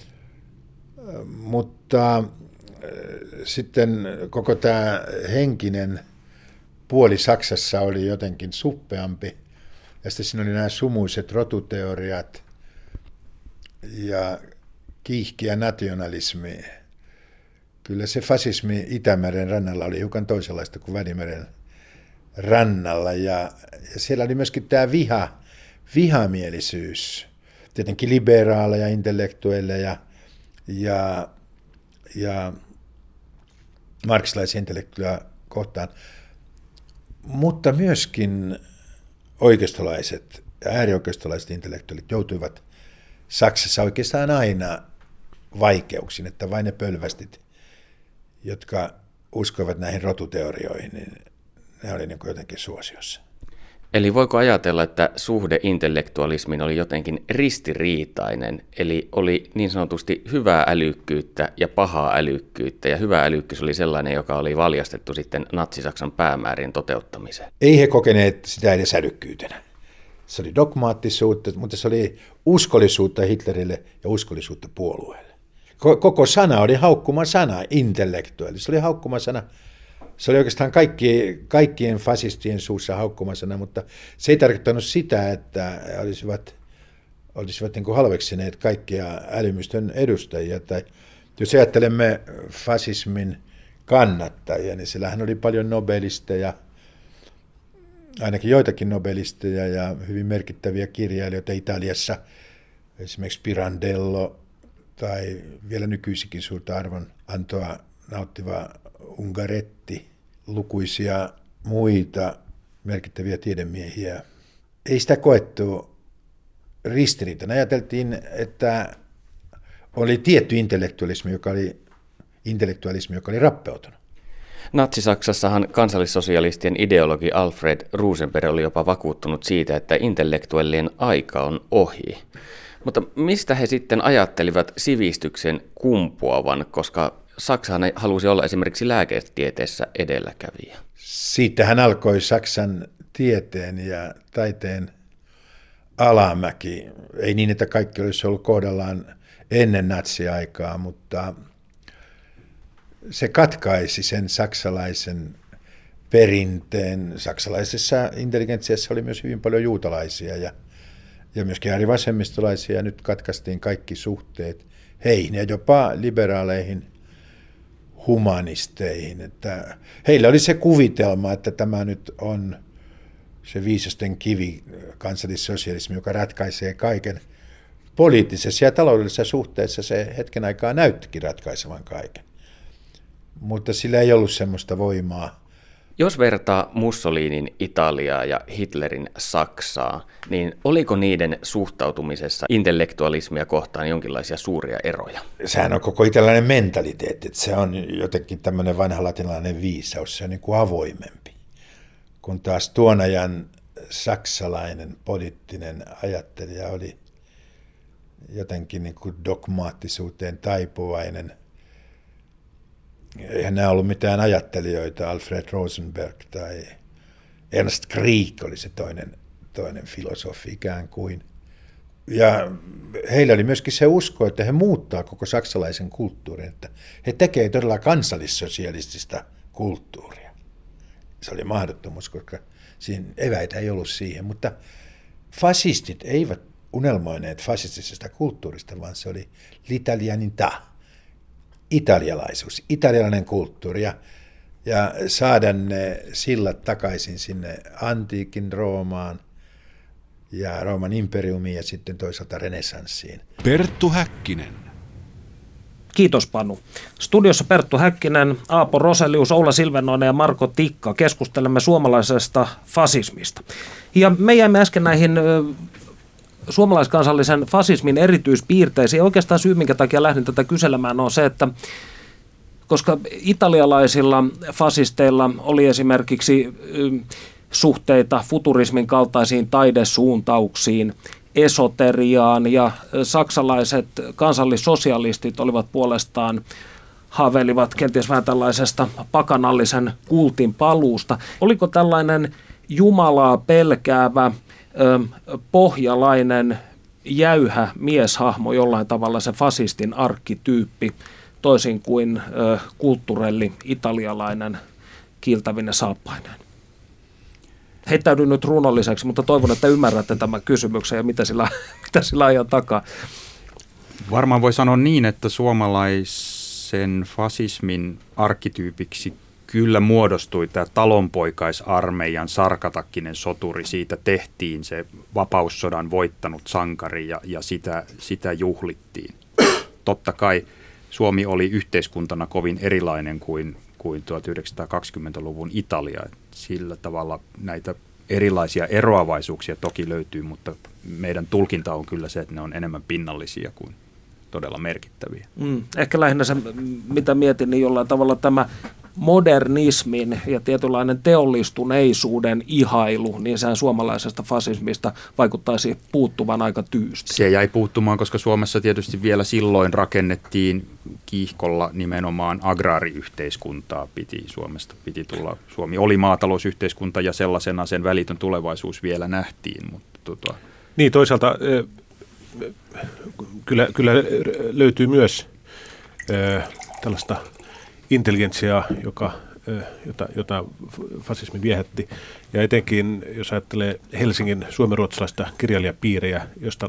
Mutta sitten koko tämä henkinen puoli Saksassa oli jotenkin suppeampi. Ja sitten siinä oli nämä sumuiset rotuteoriat ja kiihkeä nationalismi. Kyllä se fasismi Itämeren rannalla oli hiukan toisenlaista kuin Välimeren rannalla. Ja, ja siellä oli myöskin tämä viha, vihamielisyys, tietenkin liberaaleja, intellektuelleja ja, ja marksilaisia intellektuelleja kohtaan. Mutta myöskin oikeistolaiset ja äärioikeistolaiset intellektuellit joutuivat Saksassa oikeastaan aina vaikeuksin, että vain ne pölvästit, jotka uskoivat näihin rotuteorioihin, niin ne oli niin kuin jotenkin suosiossa. Eli voiko ajatella, että suhde intellektualismiin oli jotenkin ristiriitainen, eli oli niin sanotusti hyvää älykkyyttä ja pahaa älykkyyttä, ja hyvä älykkyys oli sellainen, joka oli valjastettu sitten Natsi-Saksan päämäärien toteuttamiseen? Ei he kokeneet sitä edes älykkyytenä. Se oli dogmaattisuutta, mutta se oli uskollisuutta Hitlerille ja uskollisuutta puolueelle. Koko sana oli haukkuma sana, intellektuaali. Se oli haukkuma sana. Se oli oikeastaan kaikki, kaikkien fasistien suussa haukkuma sana, mutta se ei tarkoittanut sitä, että olisivat, olisivat niin kuin halveksineet kaikkia älymystön edustajia. Tai jos ajattelemme fasismin kannattajia, niin sillähän oli paljon nobelisteja, ainakin joitakin nobelisteja ja hyvin merkittäviä kirjailijoita Italiassa, esimerkiksi Pirandello tai vielä nykyisikin suurta arvon antoa nauttiva Ungaretti, lukuisia muita merkittäviä tiedemiehiä. Ei sitä koettu ristiriitana. Ajateltiin, että oli tietty intellektualismi, joka oli, intellektualismi, joka oli rappeutunut. Natsi-Saksassahan kansallissosialistien ideologi Alfred Rosenberg oli jopa vakuuttunut siitä, että intellektuellien aika on ohi. Mutta mistä he sitten ajattelivat sivistyksen kumpuavan, koska Saksahan halusi olla esimerkiksi lääketieteessä edelläkävijä? Siitähän alkoi Saksan tieteen ja taiteen alamäki. Ei niin, että kaikki olisi ollut kohdallaan ennen natsiaikaa, mutta se katkaisi sen saksalaisen perinteen. Saksalaisessa intelligentsiassa oli myös hyvin paljon juutalaisia ja, ja myöskin äärivasemmistolaisia, ja nyt katkaistiin kaikki suhteet heihin ja jopa liberaaleihin humanisteihin. Että heillä oli se kuvitelma, että tämä nyt on se viisasten kivi, kansallissosialismi, joka ratkaisee kaiken. Poliittisessa ja taloudellisessa suhteessa se hetken aikaa näyttikin ratkaisevan kaiken. Mutta sillä ei ollut semmoista voimaa. Jos vertaa Mussolinin Italiaa ja Hitlerin Saksaa, niin oliko niiden suhtautumisessa intellektualismia kohtaan jonkinlaisia suuria eroja? Sehän on koko italialainen mentaliteetti, että se on jotenkin tämmöinen vanha latinalainen viisaus, se on niin kuin avoimempi. Kun taas tuon ajan saksalainen poliittinen ajattelija oli jotenkin niin kuin dogmaattisuuteen taipuvainen. Eihän nämä ollut mitään ajattelijoita, Alfred Rosenberg tai Ernst Krieg oli se toinen, toinen filosofi ikään kuin. Ja heillä oli myöskin se usko, että he muuttaa koko saksalaisen kulttuurin, että he tekevät todella kansallissosialistista kulttuuria. Se oli mahdottomuus, koska siinä eväitä ei ollut siihen, mutta fasistit eivät unelmoineet fasistisesta kulttuurista, vaan se oli l'italianità. Italialaisuus, italialainen kulttuuri ja, ja saada ne sillat takaisin sinne antiikin Roomaan ja Rooman imperiumiin ja sitten toisaalta renessanssiin. Perttu Häkkinen. Kiitos Panu. Studiossa Perttu Häkkinen, Aapo Roselius, Oula Silvennoinen ja Marko Tikka. Keskustelemme suomalaisesta fasismista. Ja me jäimme äsken näihin suomalaiskansallisen fasismin erityispiirteisiin. Oikeastaan syy, minkä takia lähdin tätä kyselemään, on se, että koska italialaisilla fasisteilla oli esimerkiksi suhteita futurismin kaltaisiin taidesuuntauksiin, esoteriaan, ja saksalaiset kansallissosialistit olivat puolestaan haaveilivat kenties vähän tällaisesta pakanallisen kultin paluusta. Oliko tällainen Jumalaa pelkäävä pohjalainen jäyhä mieshahmo jollain tavalla se fasistin arkkityyppi, toisin kuin ö, kulttuurelli italialainen kiiltävinen saappaineen? Heittäydyn nyt runolliseksi, mutta toivon, että ymmärrätte tämän kysymyksen ja mitä sillä, mitä sillä ajan takaa. Varmaan voi sanoa niin, että suomalaisen fasismin arkkityypiksi kyllä muodostui tämä talonpoikaisarmeijan sarkatakkinen soturi. Siitä tehtiin se vapaussodan voittanut sankari ja, ja sitä, sitä juhlittiin. Totta kai Suomi oli yhteiskuntana kovin erilainen kuin, kuin tuhatyhdeksänsataakaksikymmentäluvun Italia. Sillä tavalla näitä erilaisia eroavaisuuksia toki löytyy, mutta meidän tulkinta on kyllä se, että ne on enemmän pinnallisia kuin todella merkittäviä. Mm, ehkä lähinnä se, mitä mietin, niin jollain tavalla tämä modernismin ja tietynlainen teollistuneisuuden ihailu, niin sehän suomalaisesta fasismista vaikuttaisi puuttuvan aika tyysti. Se jäi puuttumaan, koska Suomessa tietysti vielä silloin rakennettiin kiihkolla nimenomaan agraariyhteiskuntaa. Piti, Suomesta piti tulla, Suomi oli maatalousyhteiskunta ja sellaisena sen välitön tulevaisuus vielä nähtiin. Mutta tota. Niin, toisaalta kyllä, kyllä löytyy myös tällaista intelligentsiaa, joka, jota, jota fasismi viehätti. Ja etenkin, jos ajattelee Helsingin suomenruotsalaista kirjailijapiirejä, josta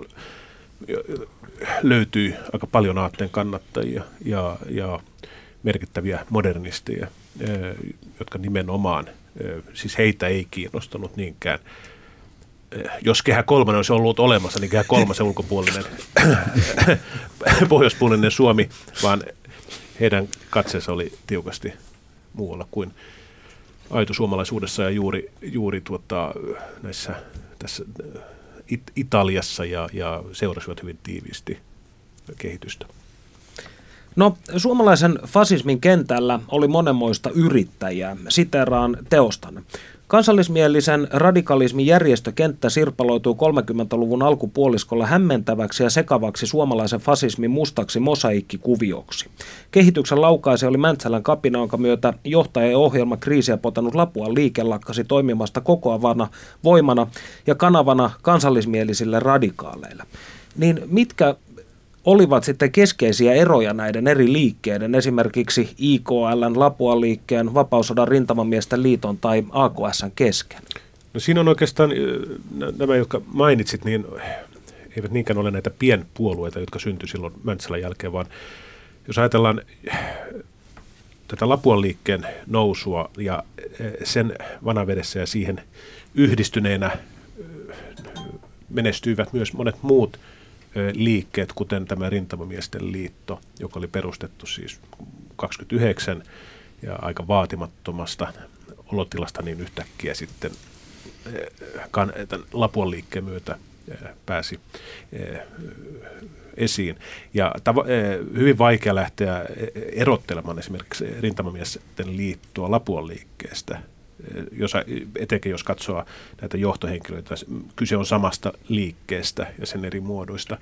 löytyy aika paljon aatteen kannattajia ja, ja merkittäviä modernisteja, jotka nimenomaan, siis heitä ei kiinnostanut niinkään. Jos Kehä kolmonen olisi ollut olemassa, niin Kehä kolmosen ulkopuolinen pohjoispuolinen Suomi, vaan heidän katseensa oli tiukasti muualla kuin aitosuomalaisuudessa ja juuri, juuri tuota, näissä, tässä It- Italiassa ja, ja seurasivat hyvin tiiviisti kehitystä. No, suomalaisen fasismin kentällä oli monenmoista yrittäjää. Siteraan teostanne. Kansallismielisen radikalismin järjestökenttä sirpaloituu kolmekymmentäluvun alkupuoliskolla hämmentäväksi ja sekavaksi suomalaisen fasismin mustaksi mosaiikkikuvioksi. Kehityksen laukaise oli Mäntsälän kapina, jonka myötä johtaja ja ohjelma kriisiä potanut Lapuan liike lakkasi toimimasta kokoavana voimana ja kanavana kansallismielisille radikaaleille. Niin mitkä olivat sitten keskeisiä eroja näiden eri liikkeiden, esimerkiksi I K L:n, Lapuan liikkeen, Vapaussodan rintamamiesten liiton tai A K S:n kesken? No siinä on oikeastaan nämä, jotka mainitsit, niin eivät niinkään ole näitä pienpuolueita, jotka syntyi silloin Mäntsälän jälkeen, vaan jos ajatellaan tätä Lapuan liikkeen nousua ja sen vanavedessä ja siihen yhdistyneenä menestyivät myös monet muut liikkeet, kuten tämä Rintamamiesten liitto, joka oli perustettu siis kaksikymmentäyhdeksän ja aika vaatimattomasta olotilasta, niin yhtäkkiä sitten tämän Lapuan liikkeen myötä pääsi esiin. Ja tavo- hyvin vaikea lähteä erottelemaan esimerkiksi Rintamamiesten liittoa Lapuan liikkeestä, jos, etenkin jos katsoo näitä johtohenkilöitä, kyse on samasta liikkeestä ja sen eri muodoista.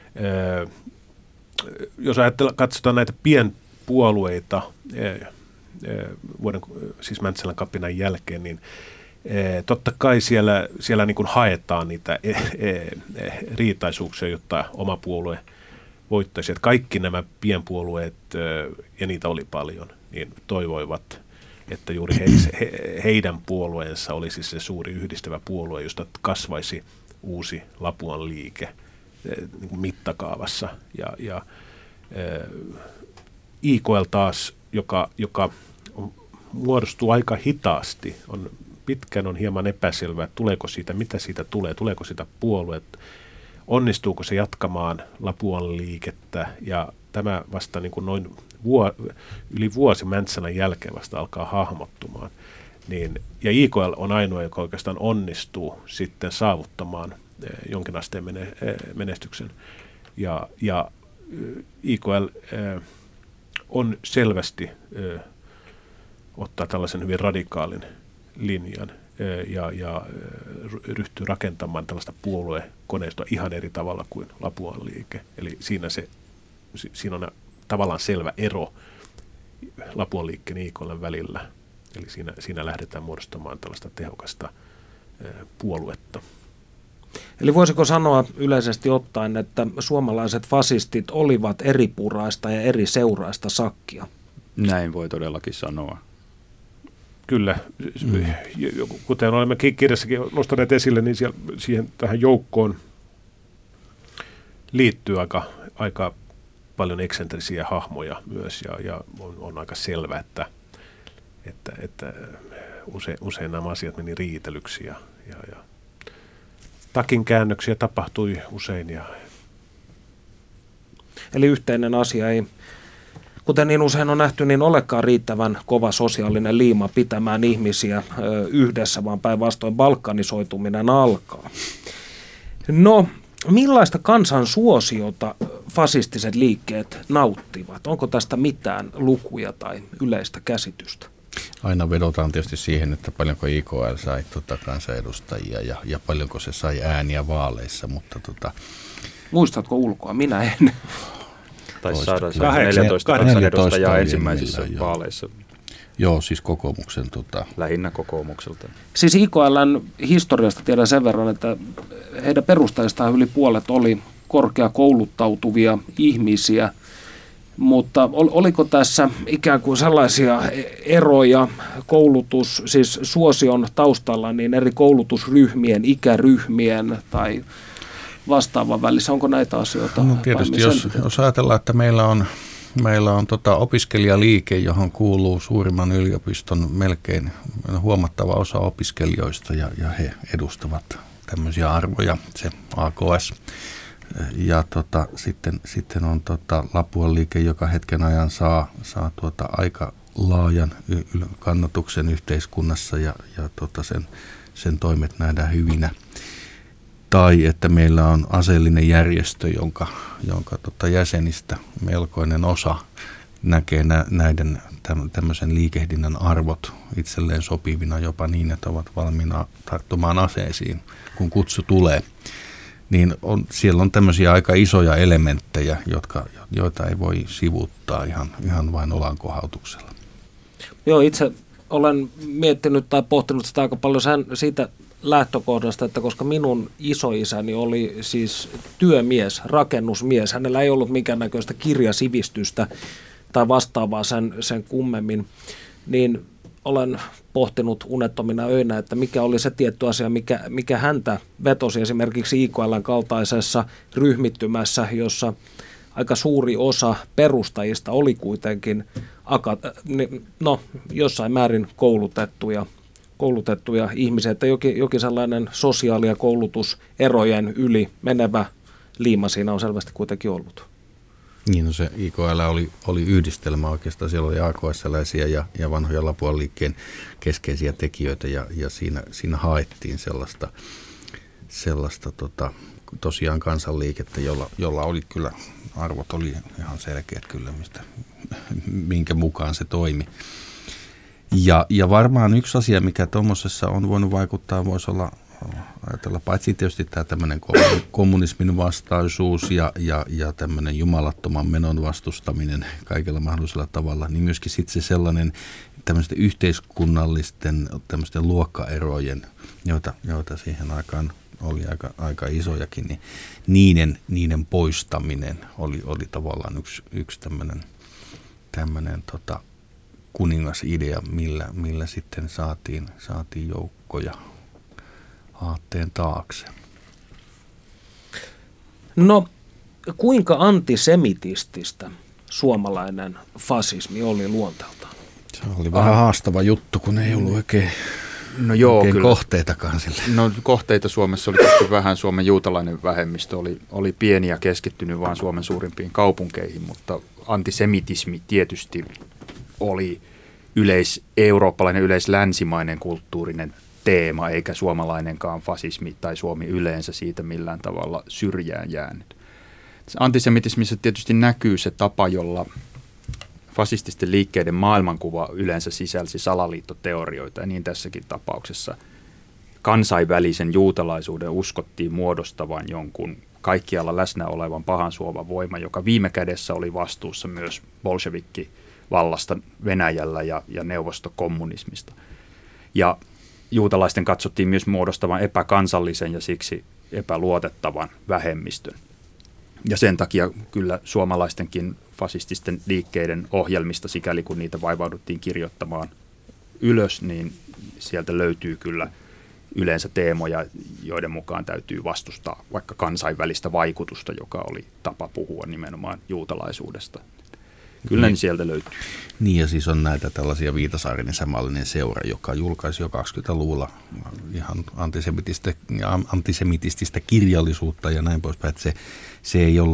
Jos ajattellaan, katsotaan näitä pienpuolueita vuoden, siis Mäntsälän kapinan jälkeen, niin totta kai siellä, siellä niin kuin haetaan niitä riitaisuuksia, jotta oma puolue voittaisi. Että kaikki nämä pienpuolueet, ja niitä oli paljon, niin toivoivat, että juuri he, he, heidän puolueensa olisi se suuri yhdistävä puolue, josta kasvaisi uusi Lapuan liike niin kuin mittakaavassa. Ja, ja I K L taas, joka, joka muodostuu aika hitaasti, on, pitkään on hieman epäselvää, tuleeko siitä, mitä siitä tulee, tuleeko siitä puolue, onnistuuko se jatkamaan Lapuan liikettä, ja tämä vasta niin kuin noin vuo, yli vuosi Mäntsälän jälkeen vasta alkaa hahmottumaan. Niin, ja I K L on ainoa, joka oikeastaan onnistuu sitten saavuttamaan jonkinasteen menestyksen. Ja, ja I K L on selvästi ottaa tällaisen hyvin radikaalin linjan ja, ja ryhtyy rakentamaan tällaista puoluekoneistoa ihan eri tavalla kuin Lapuan liike. Eli siinä, se, siinä on tavallaan selvä ero Lapuan liikkeen ja I K L:n välillä. Eli siinä, siinä lähdetään muodostamaan tällaista tehokasta puoluetta. Eli voisiko sanoa yleisesti ottaen, että suomalaiset fasistit olivat eripuraista ja eri seuraista sakkia? Näin voi todellakin sanoa. Kyllä. Mm. Kuten olemme kirjassakin nostaneet esille, niin siellä, siihen tähän joukkoon liittyy aika, aika paljon eksentrisiä hahmoja myös, ja, ja on, on aika selvä, että, että, että use, usein nämä asiat meni riitelyksi, ja, ja, ja takin käännöksiä tapahtui usein. Ja Eli yhteinen asia ei kuten niin usein on nähty, niin olekaan riittävän kova sosiaalinen liima pitämään ihmisiä yhdessä, vaan päinvastoin balkanisoituminen alkaa. No, millaista kansan suosiota fasistiset liikkeet nauttivat? Onko tästä mitään lukuja tai yleistä käsitystä? Aina vedotaan tietysti siihen, että paljonko I K L sai tota, kansanedustajia ja, ja paljonko se sai ääniä vaaleissa, mutta tota... Muistatko ulkoa? Minä en. Taisi saada neljätoista kansanedustajaa ensimmäisissä vaaleissa. Joo, siis kokoomuksen... Tota... Lähinnä kokoomukselta. Siis I K L:n historiasta tiedän sen verran, että heidän perustajistaan yli puolet oli korkeakouluttautuvia ihmisiä, mutta oliko tässä ikään kuin sellaisia eroja koulutus, siis suosion taustalla, niin eri koulutusryhmien, ikäryhmien tai vastaavan välissä, onko näitä asioita? No tietysti, jos, jos ajatellaan, että meillä on, meillä on tota opiskelijaliike, johon kuuluu suurimman yliopiston melkein huomattava osa opiskelijoista, ja, ja he edustavat tämmöisiä arvoja, se A K S. Ja tota, sitten, sitten on tota Lapuan liike, joka hetken ajan saa, saa tuota aika laajan y- kannatuksen yhteiskunnassa, ja, ja tota sen, sen toimet nähdään hyvinä. Tai että meillä on aseellinen järjestö, jonka, jonka tota jäsenistä melkoinen osa näkee nä, näiden tämmöisen liikehdinnän arvot itselleen sopivina, jopa niin, että ovat valmiina tarttumaan aseisiin, kun kutsu tulee. Niin on, siellä on tämmöisiä aika isoja elementtejä, jotka, joita ei voi sivuuttaa ihan, ihan vain olankohautuksella. Joo, itse olen miettinyt tai pohtinut sitä aika paljon siitä lähtökohdasta, että koska minun isoisäni oli siis työmies, rakennusmies, hänellä ei ollut minkäännäköistä kirjasivistystä tai vastaavaa sen, sen kummemmin, niin olen pohtinut unettomina öinä, että mikä oli se tietty asia, mikä, mikä häntä vetosi esimerkiksi I K L:n kaltaisessa ryhmittymässä, jossa aika suuri osa perustajista oli kuitenkin no, jossain määrin koulutettuja, koulutettuja ihmisiä, että jokin, jokin sellainen sosiaali- ja koulutuserojen yli menevä liima siinä on selvästi kuitenkin ollut. Niin, no se I K L oli, oli yhdistelmä oikeastaan, siellä oli A K S-läisiä ja, ja vanhoja Lapuan liikkeen keskeisiä tekijöitä, ja, ja siinä, siinä haettiin sellaista, sellaista tota, tosiaan kansanliikettä, jolla, jolla oli kyllä, arvot oli ihan selkeät kyllä, mistä, minkä mukaan se toimi. Ja, ja varmaan yksi asia, mikä tuommoisessa on voinut vaikuttaa, voisi olla ajatella paitsi tietysti tämä tämmöinen kommunismin vastaisuus ja, ja, ja tämmöinen jumalattoman menon vastustaminen kaikella mahdollisella tavalla, niin myöskin sitten se sellainen tämmöisten yhteiskunnallisten tämmöisten luokkaerojen, joita, joita siihen aikaan oli aika, aika isojakin, niin niiden, niiden poistaminen oli, oli tavallaan yksi, yksi tämmöinen, tämmöinen tota, kuningasidea, millä, millä sitten saatiin, saatiin joukkoja aatteen taakse. No, kuinka antisemitististä suomalainen fasismi oli luonteeltaan? Se oli vähän haastava juttu, kun ei ollut oikein, no joo, oikein kyllä. kohteitakaan sille. No kohteita Suomessa oli tietysti vähän. Suomen juutalainen vähemmistö oli, oli pieni ja keskittynyt vain Suomen suurimpiin kaupunkeihin, mutta antisemitismi tietysti oli yleis, eurooppalainen yleislänsimainen kulttuurinen teema, eikä suomalainenkaan fasismi tai Suomi yleensä siitä millään tavalla syrjään jäänyt. Antisemitismissä tietysti näkyy se tapa, jolla fasististen liikkeiden maailmankuva yleensä sisälsi salaliittoteorioita, ja niin tässäkin tapauksessa kansainvälisen juutalaisuuden uskottiin muodostavan jonkun kaikkialla läsnä olevan pahan suovan voima, joka viime kädessä oli vastuussa myös bolshevikkivallasta Venäjällä ja, ja neuvostokommunismista. Ja juutalaisten katsottiin myös muodostavan epäkansallisen ja siksi epäluotettavan vähemmistön. Ja sen takia kyllä suomalaistenkin fasististen liikkeiden ohjelmista, sikäli kun niitä vaivauduttiin kirjoittamaan ylös, niin sieltä löytyy kyllä yleensä teemoja, joiden mukaan täytyy vastustaa vaikka kansainvälistä vaikutusta, joka oli tapa puhua nimenomaan juutalaisuudesta. Kyllä niin sieltä löytyy. Niin, ja siis on näitä tällaisia Viitasaaren isämaallinen seura, joka julkaisi jo kaksikymmentäluvulla ihan antisemitistä, antisemitististä kirjallisuutta ja näin poispäin. Että se, se ei ollut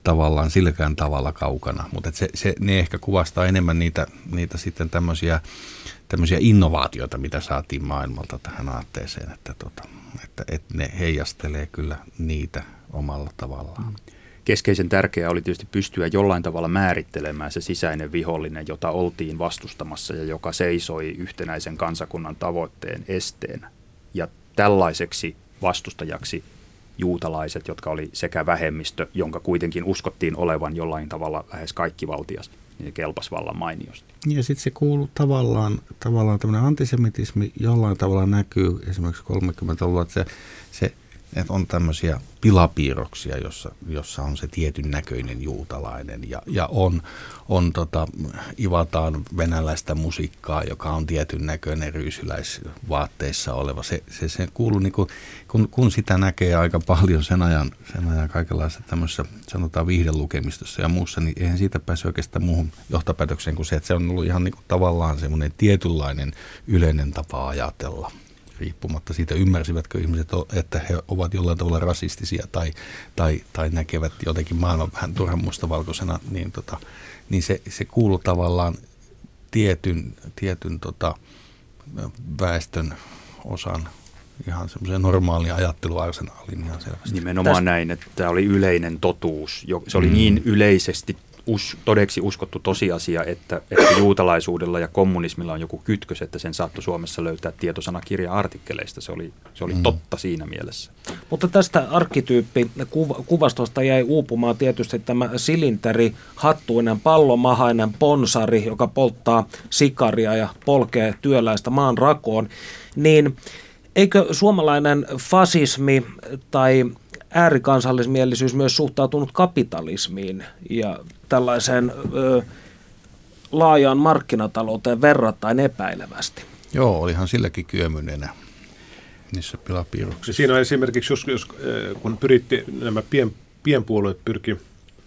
tavallaan silläkään tavalla kaukana, mutta se, se, ne ehkä kuvastaa enemmän niitä, niitä sitten tämmöisiä, tämmöisiä innovaatioita, mitä saatiin maailmalta tähän aatteeseen, että, tota, että, että ne heijastelee kyllä niitä omalla tavallaan. Keskeisen tärkeää oli tietysti pystyä jollain tavalla määrittelemään se sisäinen vihollinen, jota oltiin vastustamassa ja joka seisoi yhtenäisen kansakunnan tavoitteen esteenä. Ja tällaiseksi vastustajaksi juutalaiset, jotka oli sekä vähemmistö, jonka kuitenkin uskottiin olevan jollain tavalla lähes kaikkivaltias, niin kelpas vallan mainiosti. Ja sitten se kuuluu tavallaan, tavallaan tämmöinen antisemitismi jollain tavalla näkyy esimerkiksi kolmekymmentäluvulla, että se, se että on tämmöisiä pilapiirroksia, jossa, jossa on se tietyn näköinen juutalainen ja, ja on, on tota, ivataan venäläistä musiikkaa, joka on tietyn näköinen ryysyläisvaatteissa oleva. Se, se, se kuuluu, niin kuin, kun, kun sitä näkee aika paljon sen ajan, sen ajan kaikenlaisessa tämmöisessä, sanotaan viihdelukemistossa ja muussa, niin eihän siitä pääse oikeastaan muuhun johtopäätökseen kuin se, että se on ollut ihan niin kuin tavallaan semmoinen tietynlainen yleinen tapa ajatella. Riippumatta siitä, ymmärsivätkö ihmiset, että he ovat jollain tavalla rasistisia tai, tai, tai näkevät jotenkin maailman vähän turhan mustavalkoisena, niin, tota, niin se, se kuuluu tavallaan tietyn, tietyn tota, väestön osan ihan semmoiseen normaaliin ajatteluarsenaaliin ihan selvästi. Nimenomaan Tästä. näin, että tämä oli yleinen totuus. Se oli mm. niin yleisesti us, todeksi uskottu tosiasia, että, että juutalaisuudella ja kommunismilla on joku kytkös, että sen saattoi Suomessa löytää tietosanakirja-artikkeleista. Se oli, se oli mm. totta siinä mielessä. Mutta tästä arkkityyppikuvastosta jäi uupumaan tietysti tämä silinteri, hattuinen, pallomahainen ponsari, joka polttaa sikaria ja polkee työläistä maan rakoon. Niin eikö suomalainen fasismi tai äärikansallismielisyys myös suhtautunut kapitalismiin ja tällaiseen ö, laajaan markkinatalouteen verrattain epäilevästi? Joo, olihan silläkin kyömynenä niissä pilapiirroksissa. Siinä on esimerkiksi, jos, jos, kun pyritti, nämä pien, pienpuolueet pyrki,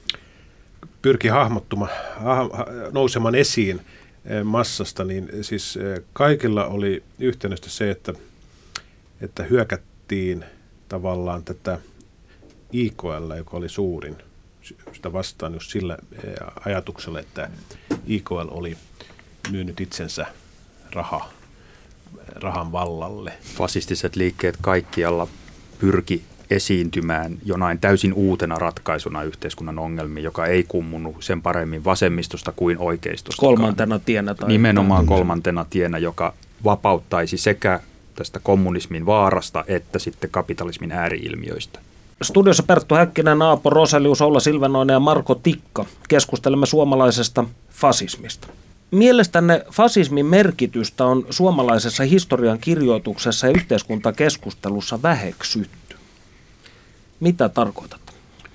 pyrki hahmottumaan, nousemaan esiin massasta, niin siis kaikilla oli yhtenäistä se, että, että hyökättiin tavallaan tätä I K L, joka oli suurin, sitä vastaan just sillä ajatuksella, että I K L oli myynyt itsensä raha, rahan vallalle. Fasistiset liikkeet kaikkialla pyrki esiintymään jonain täysin uutena ratkaisuna yhteiskunnan ongelmiin, joka ei kummunut sen paremmin vasemmistosta kuin oikeistosta. Kolmantena tienä. Tai Nimenomaan kolmantena tienä, joka vapauttaisi sekä tästä kommunismin vaarasta että sitten kapitalismin ääriilmiöistä. Studiossa Perttu Häkkinen, Aapo Roselius, Oula Silvenoinen ja Marko Tikka. Keskustelemme suomalaisesta fasismista. Mielestänne fasismin merkitystä on suomalaisessa historian kirjoituksessa ja yhteiskuntakeskustelussa väheksytty. Mitä tarkoitat?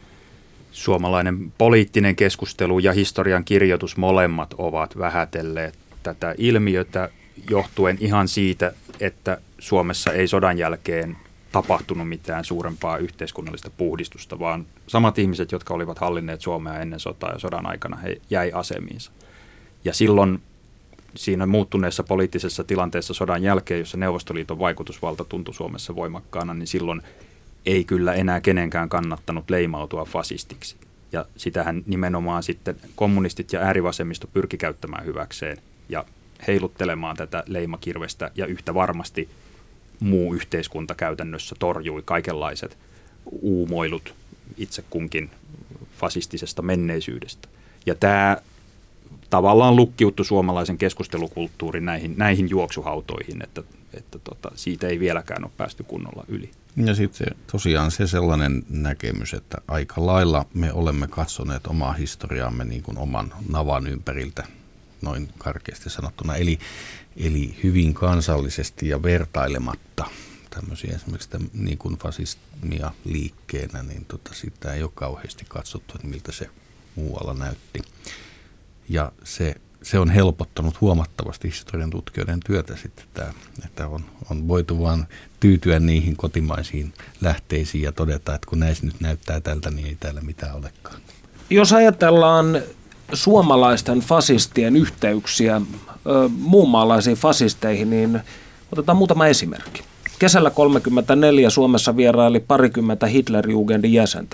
Suomalainen poliittinen keskustelu ja historian kirjoitus molemmat ovat vähätelleet tätä ilmiötä johtuen ihan siitä, että Suomessa ei sodan jälkeen tapahtunut mitään suurempaa yhteiskunnallista puhdistusta, vaan samat ihmiset, jotka olivat hallinneet Suomea ennen sotaa ja sodan aikana, he jäi asemiinsa. Ja silloin siinä muuttuneessa poliittisessa tilanteessa sodan jälkeen, jossa Neuvostoliiton vaikutusvalta tuntui Suomessa voimakkaana, niin silloin ei kyllä enää kenenkään kannattanut leimautua fasistiksi. Ja sitähän nimenomaan sitten kommunistit ja äärivasemmisto pyrki käyttämään hyväkseen ja heiluttelemaan tätä leimakirvestä, ja yhtä varmasti muu yhteiskunta käytännössä torjui kaikenlaiset uumoilut itse kunkin fasistisesta menneisyydestä. Ja tämä tavallaan lukkiutui suomalaisen keskustelukulttuurin näihin, näihin juoksuhautoihin, että, että tota, siitä ei vieläkään ole päästy kunnolla yli. Ja sitten tosiaan se sellainen näkemys, että aika lailla me olemme katsoneet omaa historiaamme niin kuin oman navan ympäriltä, noin karkeasti sanottuna, eli, eli hyvin kansallisesti ja vertailematta tämmöisiä esimerkiksi tämän, niin kuin fasismia liikkeenä, niin tota, sitä ei ole kauheasti katsottu, että miltä se muualla näytti. Ja se, se on helpottanut huomattavasti historian tutkijoiden työtä sitten, tämä, että on, on voitu vaan tyytyä niihin kotimaisiin lähteisiin ja todeta, että kun näissä nyt näyttää tältä, niin ei täällä mitään olekaan. Jos ajatellaan suomalaisten fasistien yhteyksiä muunmaalaisiin fasisteihin, niin otetaan muutama esimerkki. Kesällä tuhatyhdeksänsataakolmekymmentäneljä Suomessa vieraili parikymmentä Hitlerjugendin jäsentä.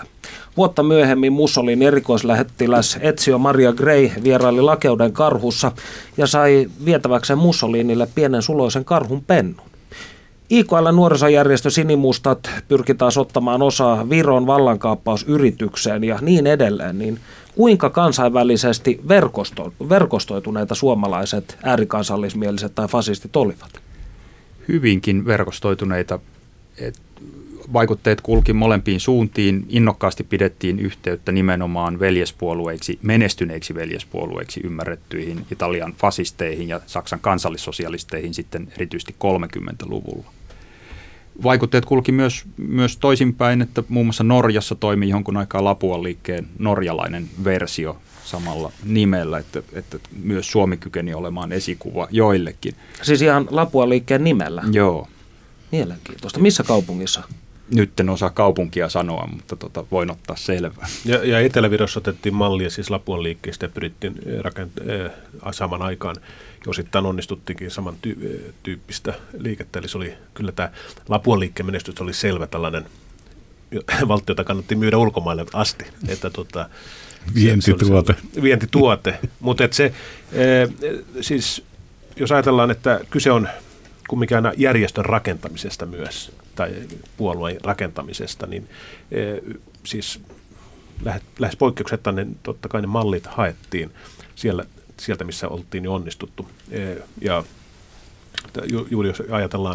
Vuotta myöhemmin Mussolinin erikoislähettiläs Ezio Maria Grey vieraili Lakeuden karhussa ja sai vietäväkseen Mussolinille pienen suloisen karhun pennun. I K L-nuorisojärjestö Sinimustat pyrki taas ottamaan osaa Viron vallankaappausyritykseen ja niin edelleen. Niin kuinka kansainvälisesti verkosto, verkostoituneita suomalaiset äärikansallismieliset tai fasistit olivat? Hyvinkin verkostoituneita. Et vaikutteet kulki molempiin suuntiin. Innokkaasti pidettiin yhteyttä nimenomaan veljespuolueiksi, menestyneiksi veljespuolueiksi ymmärrettyihin Italian fasisteihin ja Saksan kansallissosialisteihin sitten erityisesti kolmekymmentäluvulla. Vaikutteet kulki myös, myös toisinpäin, että muun muassa Norjassa toimi jonkun aikaa Lapuan liikkeen norjalainen versio samalla nimellä, että, että myös Suomi kykeni olemaan esikuva joillekin. Siis ihan Lapuan liikkeen nimellä? Joo. Mielenkiintoista. Missä kaupungissa? Nyt en osaa kaupunkia sanoa, mutta tota, voin ottaa selvää. Ja, ja Etelä-Virossa otettiin mallia siis Lapuan liikkeestä ja pyrittiin rakent- äh, saman aikaan. Osittain onnistuttiinkin saman ty- tyyppistä liikettä. Eli se oli, kyllä tämä Lapuan liikkeen menestys oli selvä tällainen valtiota kannatti myydä ulkomaille asti. Että, tota, vientituote. Se, se vientituote. Mutta se, äh, siis jos ajatellaan, että kyse on kumminkin järjestön rakentamisesta myös, tai puolueen rakentamisesta, niin e, siis lähes, lähes poikkeuksetta ne, totta kai ne mallit haettiin siellä, sieltä, missä oltiin jo onnistuttu. E, ja ju, juuri jos ajatellaan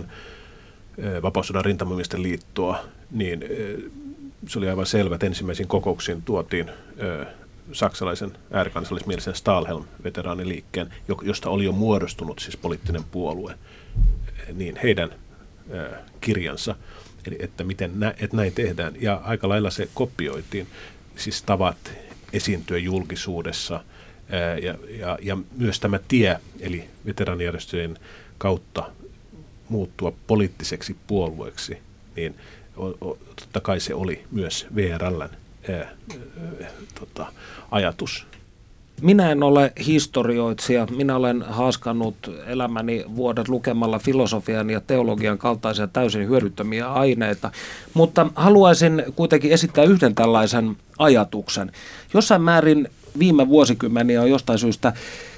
e, Vapaussodan rintamamiesten liittoa, niin e, se oli aivan selvä, että ensimmäisiin kokouksiin tuotiin e, saksalaisen äärikansallismielisen Stahlhelm-veteraaniliikkeen, josta oli jo muodostunut siis poliittinen puolue, niin heidän äh, kirjansa, eli että miten nä, että näin tehdään. Ja aika lailla se kopioitiin, siis tavat esiintyä julkisuudessa äh, ja, ja, ja myös tämä tie, eli veteraanijärjestöjen kautta muuttua poliittiseksi puolueeksi, niin o, o, totta kai se oli myös V R L:n äh, äh, tota, ajatus. Minä en ole historioitsija. Minä olen haaskannut elämäni vuodet lukemalla filosofian ja teologian kaltaisia täysin hyödyttömiä aineita, mutta haluaisin kuitenkin esittää yhden tällaisen ajatuksen. Jossain määrin viime vuosikymmeniä on jostain syystä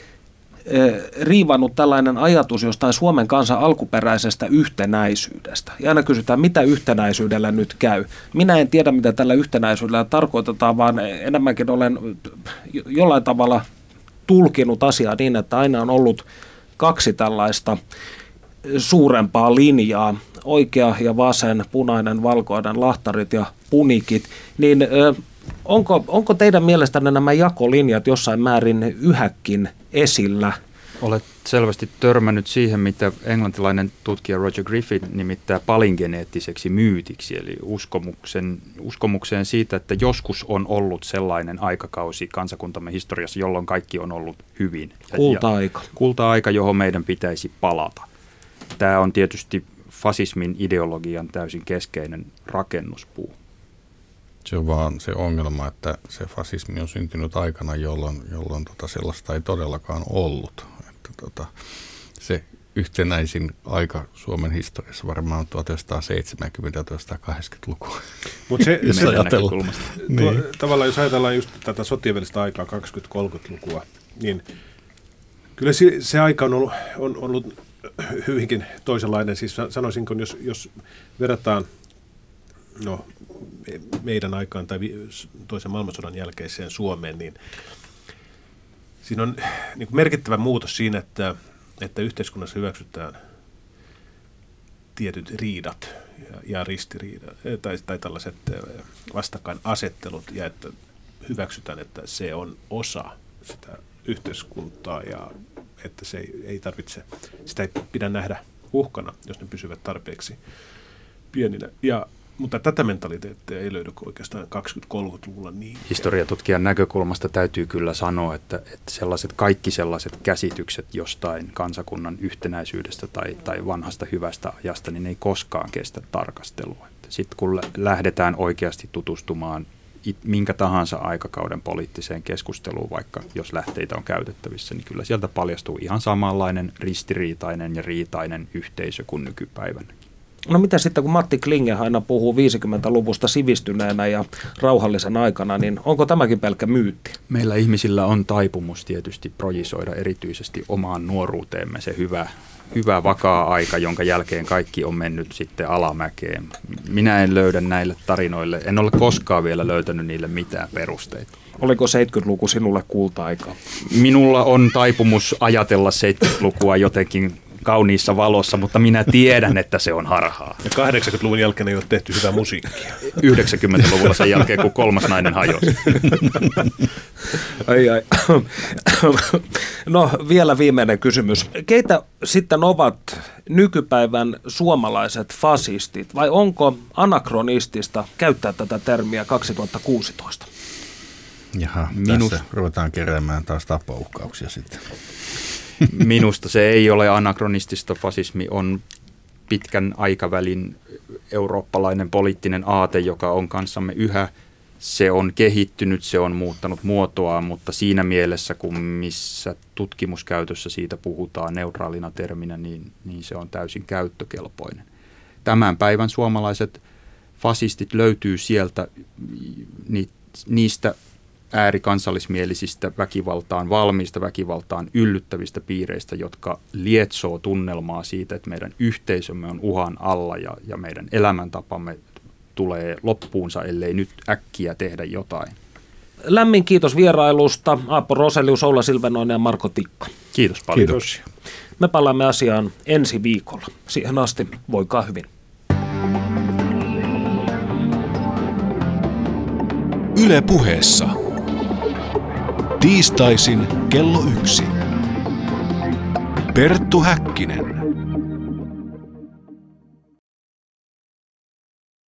riivannut tällainen ajatus jostain Suomen kansan alkuperäisestä yhtenäisyydestä. Ja aina kysytään, mitä yhtenäisyydellä nyt käy. Minä en tiedä, mitä tällä yhtenäisyydellä tarkoitetaan, vaan enemmänkin olen jollain tavalla tulkinut asiaa niin, että aina on ollut kaksi tällaista suurempaa linjaa, oikea ja vasen, punainen, valkoinen, lahtarit ja punikit, niin Onko, onko teidän mielestänne nämä jakolinjat jossain määrin yhäkin esillä? Olet selvästi törmännyt siihen, mitä englantilainen tutkija Roger Griffith nimittää palingeneettiseksi myytiksi, eli uskomuksen, uskomukseen siitä, että joskus on ollut sellainen aikakausi kansakuntamme historiassa, jolloin kaikki on ollut hyvin. Kulta-aika. Kulta-aika, johon meidän pitäisi palata. Tämä on tietysti fasismin ideologian täysin keskeinen rakennuspuu. Se on vaan se ongelma, että se fasismi on syntynyt aikana, jolloin, jolloin tota sellaista ei todellakaan ollut. Että tota, se yhtenäisin aika Suomen historiassa varmaan on tuhatyhdeksänsataaseitsemänkymmentä - tuhatyhdeksänsataakahdeksankymmentälukua. Mutta se, se niin. tuo, tavallaan jos ajatellaan just tätä sotien välistä aikaa, kaksikymmentä-kolmekymmentälukua, niin kyllä se, se aika on ollut, on ollut hyvinkin toisenlainen. Siis sanoisinko, jos, jos verrataan no, meidän aikaan tai toisen maailmansodan jälkeiseen Suomeen, niin siinä on niin kuin merkittävä muutos siinä, että, että yhteiskunnassa hyväksytään tietyt riidat ja, ja ristiriidat tai, tai tällaiset vastakkainasettelut ja että hyväksytään, että se on osa sitä yhteiskuntaa ja että se ei, ei tarvitse, sitä ei pidä nähdä uhkana, jos ne pysyvät tarpeeksi pieninä. Ja mutta tätä mentaliteettia ei löydy oikeastaan kaksikymmentä-kolmekymmentäluvulla niin. Historiatutkijan näkökulmasta täytyy kyllä sanoa, että, että sellaiset, kaikki sellaiset käsitykset jostain kansakunnan yhtenäisyydestä tai, tai vanhasta hyvästä ajasta, niin ei koskaan kestä tarkastelua. Sitten kun lähdetään oikeasti tutustumaan minkä tahansa aikakauden poliittiseen keskusteluun, vaikka jos lähteitä on käytettävissä, niin kyllä sieltä paljastuu ihan samanlainen ristiriitainen ja riitainen yhteisö kuin nykypäivänä. No mitä sitten, kun Matti Klinge aina puhuu viisikymmentäluvusta sivistyneenä ja rauhallisen aikana, niin onko tämäkin pelkkä myytti? Meillä ihmisillä on taipumus tietysti projisoida erityisesti omaan nuoruuteemme se hyvä, hyvä vakaa aika, jonka jälkeen kaikki on mennyt sitten alamäkeen. Minä en löydä näille tarinoille, en ole koskaan vielä löytänyt niille mitään perusteita. Oliko seitsemänkymmentäluku sinulle kulta-aikaa? Minulla on taipumus ajatella seitsemänkymmentälukua jotenkin kauniissa valossa, mutta minä tiedän, että se on harhaa. Ja kahdeksankymmentäluvun jälkeen ei ole tehty hyvää musiikkia. yhdeksänkymmentäluvulla sen jälkeen, kun kolmas nainen hajosi. Ai ai. No vielä viimeinen kysymys. Keitä sitten ovat nykypäivän suomalaiset fasistit, vai onko anakronistista käyttää tätä termiä kaksituhattakuusitoista? Jaha, Minus... tässä ruvetaan keräämään taas tapauhkauksia sitten. Minusta se ei ole anakronistista. Fasismi on pitkän aikavälin eurooppalainen poliittinen aate, joka on kanssamme yhä. Se on kehittynyt, se on muuttanut muotoaan, mutta siinä mielessä, kun missä tutkimuskäytössä siitä puhutaan neutraalina terminä, niin, niin se on täysin käyttökelpoinen. Tämän päivän suomalaiset fasistit löytyy sieltä ni, niistä äärikansallismielisistä väkivaltaan, valmiista väkivaltaan yllyttävistä piireistä, jotka lietsoo tunnelmaa siitä, että meidän yhteisömme on uhan alla ja, ja meidän elämäntapamme tulee loppuunsa, ellei nyt äkkiä tehdä jotain. Lämmin kiitos vierailusta Aapo Roselius, Oula Silvenoinen ja Marko Tikka. Kiitos paljon. Kiitos. Me palaamme asiaan ensi viikolla. Siihen asti voikaa hyvin. Yle Puheessa. Tiistaisin kello yksi. Perttu Häkkinen.